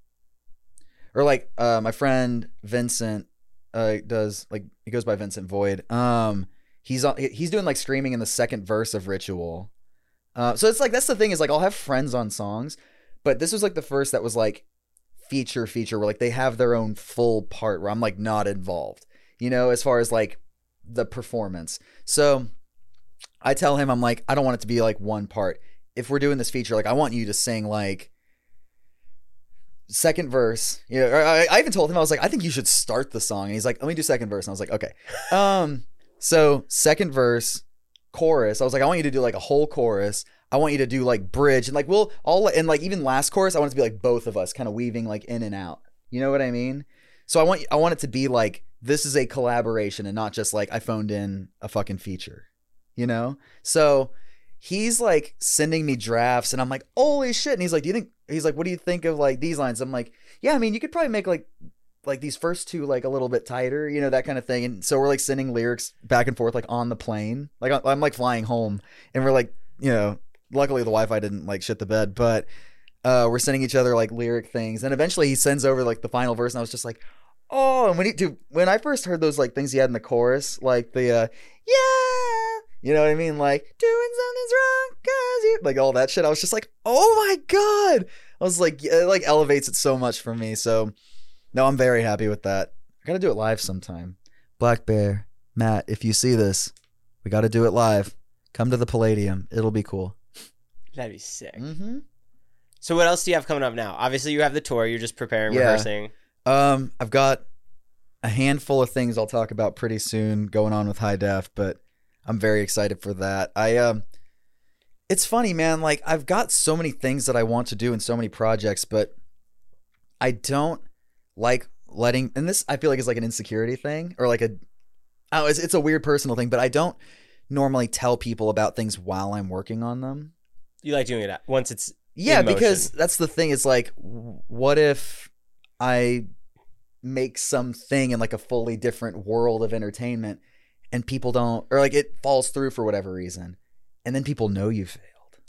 like, my friend Vincent does, like, he goes by Vincent Void. He's doing like screaming in the second verse of Ritual. So it's like, that's the thing, is like, I'll have friends on songs, but this was like the first that was like feature where like they have their own full part where I'm like not involved, you know, as far as like the performance. So I tell him, I'm like, I don't want it to be like one part. If we're doing this feature, like, I want you to sing like second verse. You know, I even told him, I was like, I think you should start the song. And he's like, let me do second verse. And I was like, okay. So second verse, chorus. I was like, I want you to do like a whole chorus. I want you to do like bridge and like and like even last chorus, I want it to be like both of us kind of weaving like in and out. You know what I mean? So I want it to be like, this is a collaboration and not just like I phoned in a fucking feature, you know? So he's like sending me drafts and I'm like, holy shit. And he's like, what do you think of like these lines? I'm like, yeah, I mean, you could probably make like these first two like a little bit tighter, you know, that kind of thing. And so we're like sending lyrics back and forth like on the plane. Like I'm like flying home and we're like, you know, luckily the Wi-Fi didn't like shit the bed, but we're sending each other like lyric things. And eventually he sends over like the final verse and I was just like, oh, and when I first heard those like things he had in the chorus, like the yeah, you know what I mean? Like, doing something's wrong cause you, like all that shit. I was just like, oh my God. I was like, it like elevates it so much for me. So no, I'm very happy with that. I gotta do it live sometime. Black Bear, Matt, if you see this, we gotta do it live. Come to the Palladium. It'll be cool. That'd be sick. Mm-hmm. So what else do you have coming up now? Obviously you have the tour. You're just preparing, rehearsing. I've got a handful of things I'll talk about pretty soon going on with High Def, but I'm very excited for that. It's funny, man. Like, I've got so many things that I want to do and so many projects, but I don't like letting, and this I feel like is like an insecurity thing or like it's a weird personal thing, but I don't normally tell people about things while I'm working on them. You like doing it once it's yeah, in motion. because that's the thing. It's like, what if I make something in like a fully different world of entertainment and people don't, or like it falls through for whatever reason, and then people know you failed.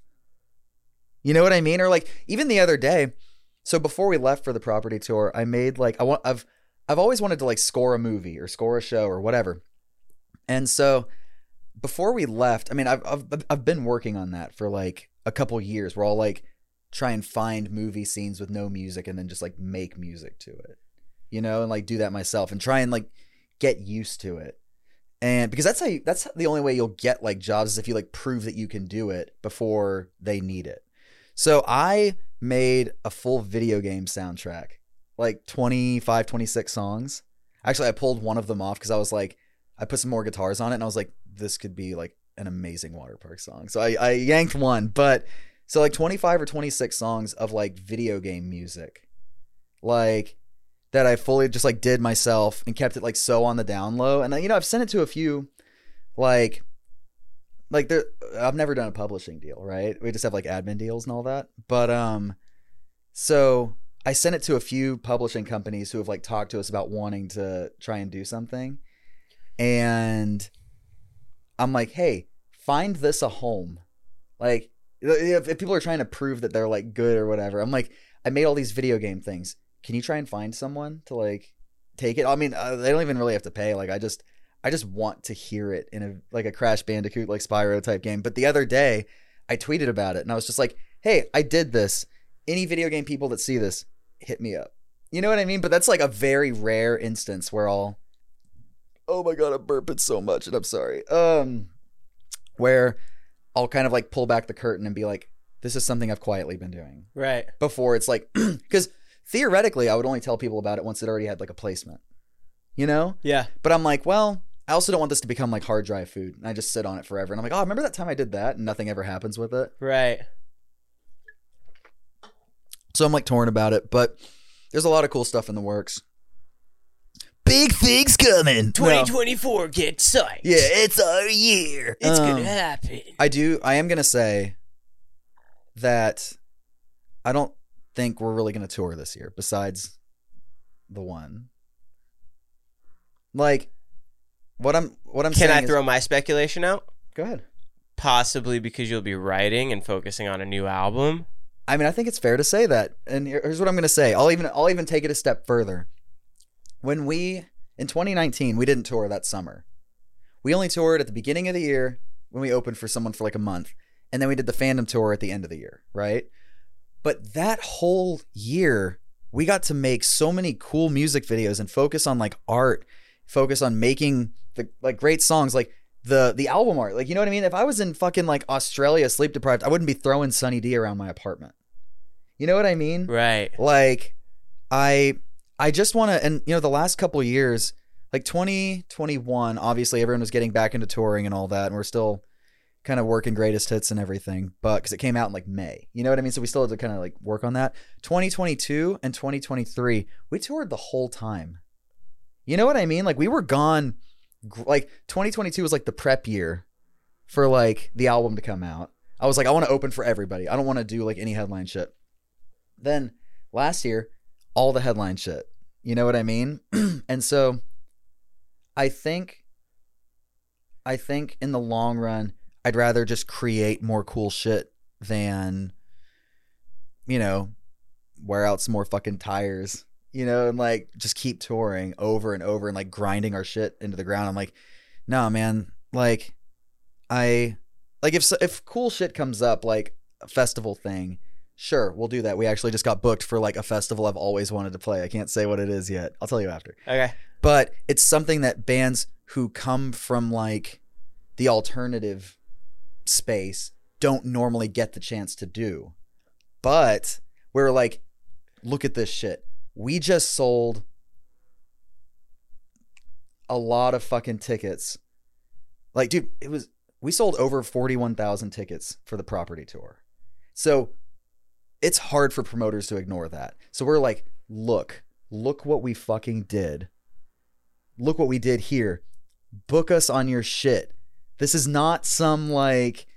You know what I mean? Or like even the other day, so before we left for the property tour, I made like I've always wanted to like score a movie or score a show or whatever. And so before we left, I mean, I've been working on that for like a couple years where I'll like try and find movie scenes with no music and then just like make music to it, you know, and like do that myself and try and like get used to it. And because that's the only way you'll get like jobs is if you like prove that you can do it before they need it. So I made a full video game soundtrack, like 25, 26 songs. Actually, I pulled one of them off because I was like, I put some more guitars on it and I was like, this could be like an amazing water park song. So I yanked one, but so like 25 or 26 songs of like video game music, like that I fully just like did myself and kept it like so on the down low. And you know, I've sent it to a few, like there, I've never done a publishing deal, right? We just have like admin deals and all that. But so I sent it to a few publishing companies who have like talked to us about wanting to try and do something. And I'm like, hey, find this a home. Like, if people are trying to prove that they're like good or whatever, I'm like, I made all these video game things. Can you try and find someone to like take it? I mean, they don't even really have to pay. Like, I just want to hear it in a Crash Bandicoot, like Spyro type game. But the other day I tweeted about it and I was just like, hey, I did this. Any video game people that see this, hit me up. You know what I mean? But that's like a very rare instance where oh my God, I'm burping so much and I'm sorry. Where I'll kind of like pull back the curtain and be like, this is something I've quietly been doing. Right. Before it's like, because theoretically I would only tell people about it once it already had like a placement, you know? Yeah. But I'm like, well, I also don't want this to become like hard drive food. And I just sit on it forever. And I'm like, oh, remember that time I did that? And nothing ever happens with it. Right. So I'm like torn about it, but there's a lot of cool stuff in the works. Big things coming. 2024, get psyched. Yeah, it's our year. It's going to happen. I am going to say that I don't think we're really going to tour this year besides the one. Like, what I'm Can saying I is, throw my speculation out? Go ahead. Possibly because you'll be writing and focusing on a new album. I mean, I think it's fair to say that. And here's what I'm going to say. I'll even take it a step further. In 2019, we didn't tour that summer. We only toured at the beginning of the year when we opened for someone for like a month. And then we did the fandom tour at the end of the year, right? But that whole year, we got to make so many cool music videos and focus on like art, focus on making the like great songs, like the album art. Like, you know what I mean? If I was in fucking like Australia sleep deprived, I wouldn't be throwing Sunny D around my apartment. You know what I mean? Right. Like, I just want to, and you know, the last couple of years, like 2021, obviously everyone was getting back into touring and all that, and we're still kind of working greatest hits and everything, but because it came out in like May, you know what I mean? So we still had to kind of like work on that. 2022 and 2023, we toured the whole time. You know what I mean? Like, we were gone, like 2022 was like the prep year for like the album to come out. I was like, I want to open for everybody. I don't want to do like any headline shit. Then last year, all the headline shit. You know what I mean? And so I think in the long run, I'd rather just create more cool shit than, you know, wear out some more fucking tires, you know, and like just keep touring over and over and like grinding our shit into the ground. I'm like, nah, man, like if cool shit comes up, like a festival thing, sure, we'll do that. We actually just got booked for like a festival I've always wanted to play. I can't say what it is yet. I'll tell you after. Okay. But it's something that bands who come from like the alternative space don't normally get the chance to do. But we're like, look at this shit. We just sold a lot of fucking tickets. Like, dude, we sold over 41,000 tickets for the Property tour. So it's hard for promoters to ignore that. So we're like, look what we fucking did. Look what we did here. Book us on your shit. This is not some like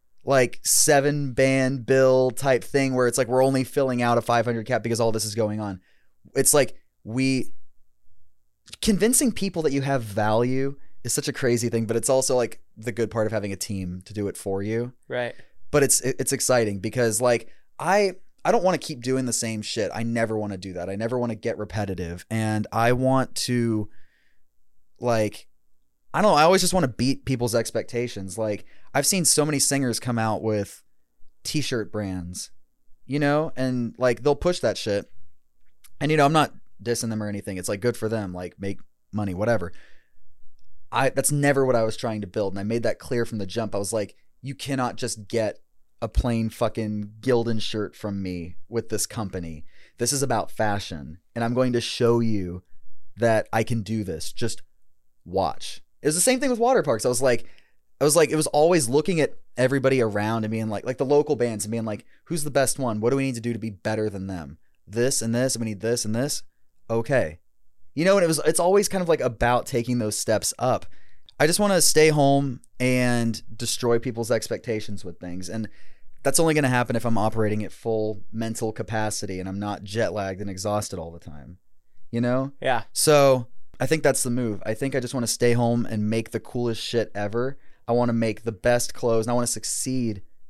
7-band bill type thing where it's like we're only filling out a 500 cap because all this is going on. It's like convincing people that you have value is such a crazy thing, but it's also like the good part of having a team to do it for you. Right. But it's exciting because like I don't want to keep doing the same shit. I never want to do that. I never want to get repetitive. And I want to like, I don't know, I always just want to beat people's expectations. Like, I've seen so many singers come out with t-shirt brands, you know, and like they'll push that shit. And you know, I'm not dissing them or anything. It's like good for them, like make money, whatever. That's never what I was trying to build. And I made that clear from the jump. I was like, you cannot just get a plain fucking Gildan shirt from me with this company. This is about fashion, and I'm going to show you that I can do this. Just watch. It was the same thing with water parks. I was like, it was always looking at everybody around and being like the local bands and being like, who's the best one? What do we need to do to be better than them? This and this, and we need this and this. Okay. You know, and it's always kind of like about taking those steps up. I just want to stay home and destroy people's expectations with things. And that's only going to happen if I'm operating at full mental capacity and I'm not jet lagged and exhausted all the time, you know? Yeah. So I think that's the move. I think I just want to stay home and make the coolest shit ever. I want to make the best clothes and I want to succeed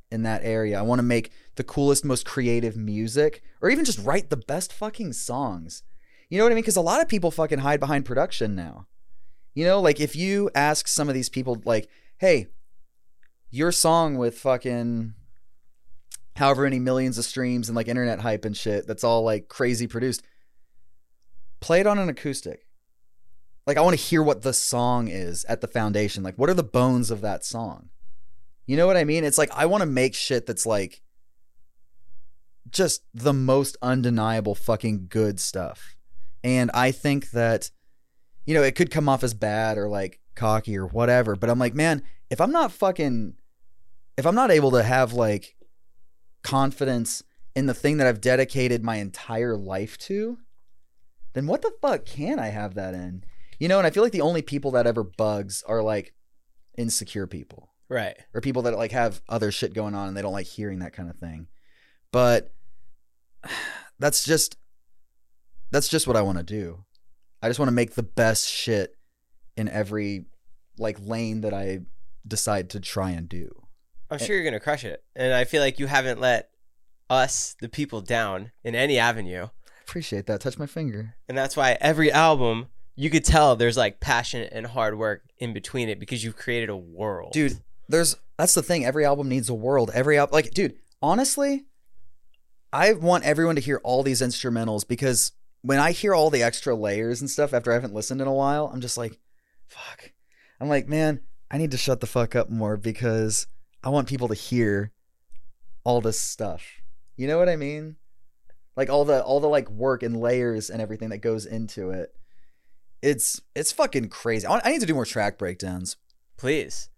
in that area. I want to make the coolest, most creative music, or even just write the best fucking songs. You know what I mean? Because a lot of people fucking hide behind production now. You know, like if you ask some of these people, like, hey, your song with fucking however many millions of streams and like internet hype and shit, that's all like crazy produced, play it on an acoustic. Like, I want to hear what the song is at the foundation. Like, what are the bones of that song? You know what I mean? It's like, I want to make shit that's like just the most undeniable fucking good stuff. And I think that, you know, it could come off as bad or like cocky or whatever, but I'm like, man, if I'm not able to have like confidence in the thing that I've dedicated my entire life to, then what the fuck can I have that in? You know, and I feel like the only people that ever bugs are like insecure people. Right. Or people that like have other shit going on and they don't like hearing that kind of thing. But that's just what I want to do. I just want to make the best shit in every like lane that I decide to try and do. I'm sure you're going to crush it. And I feel like you haven't let us, the people, down in any avenue. Appreciate that. Touch my finger. And that's why every album, you could tell there's like passion and hard work in between it because you've created a world. Dude, that's the thing. Every album needs a world. Like, dude, honestly, I want everyone to hear all these instrumentals because when I hear all the extra layers and stuff after I haven't listened in a while, I'm just like, fuck. I'm like, man, I need to shut the fuck up more because I want people to hear all this stuff. You know what I mean? Like all the like work and layers and everything that goes into it. It's fucking crazy. I need to do more track breakdowns. Please.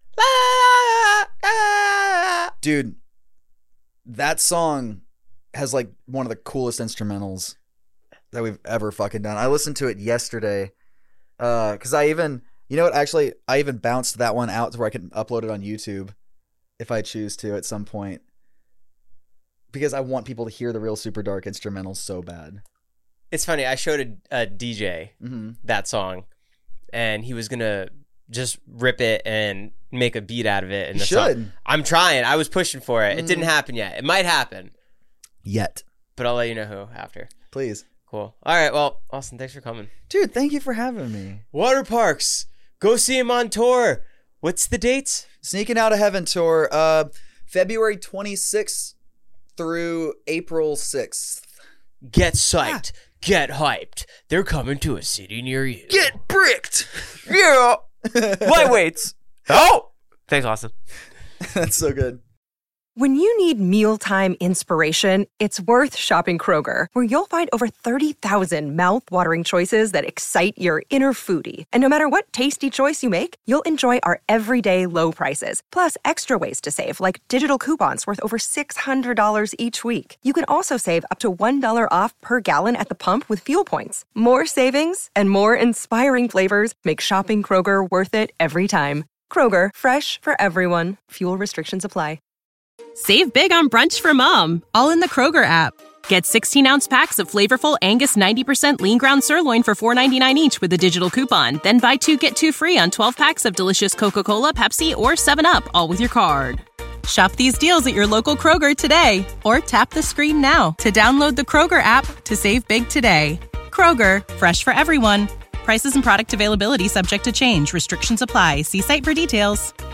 Dude, that song has like one of the coolest instrumentals that we've ever fucking done. I listened to it yesterday because I even bounced that one out to where I can upload it on YouTube if I choose to at some point because I want people to hear the real Super Dark instrumentals so bad. It's funny. I showed a DJ that song, and he was gonna just rip it and make a beat out of it. And should. I'm trying. I was pushing for it. It didn't happen yet. It might happen yet, but I'll let you know who after. Please. Cool. All right. Well, Austin, thanks for coming. Dude, thank you for having me. Water Parks. Go see him on tour. What's the dates? Sneaking Out of Heaven tour, February 26th through April 6th. Get psyched. Get hyped. They're coming to a city near you. Get bricked. Yeah. Lightweights. Oh. Thanks, Austin. That's so good. When you need mealtime inspiration, it's worth shopping Kroger, where you'll find over 30,000 mouth-watering choices that excite your inner foodie. And no matter what tasty choice you make, you'll enjoy our everyday low prices, plus extra ways to save, like digital coupons worth over $600 each week. You can also save up to $1 off per gallon at the pump with fuel points. More savings and more inspiring flavors make shopping Kroger worth it every time. Kroger, fresh for everyone. Fuel restrictions apply. Save big on brunch for mom, all in the Kroger app. Get 16-ounce packs of flavorful Angus 90% lean ground sirloin for $4.99 each with a digital coupon. Then buy 2, get 2 free on 12 packs of delicious Coca-Cola, Pepsi, or 7-Up, all with your card. Shop these deals at your local Kroger today, or tap the screen now to download the Kroger app to save big today. Kroger, fresh for everyone. Prices and product availability subject to change. Restrictions apply. See site for details.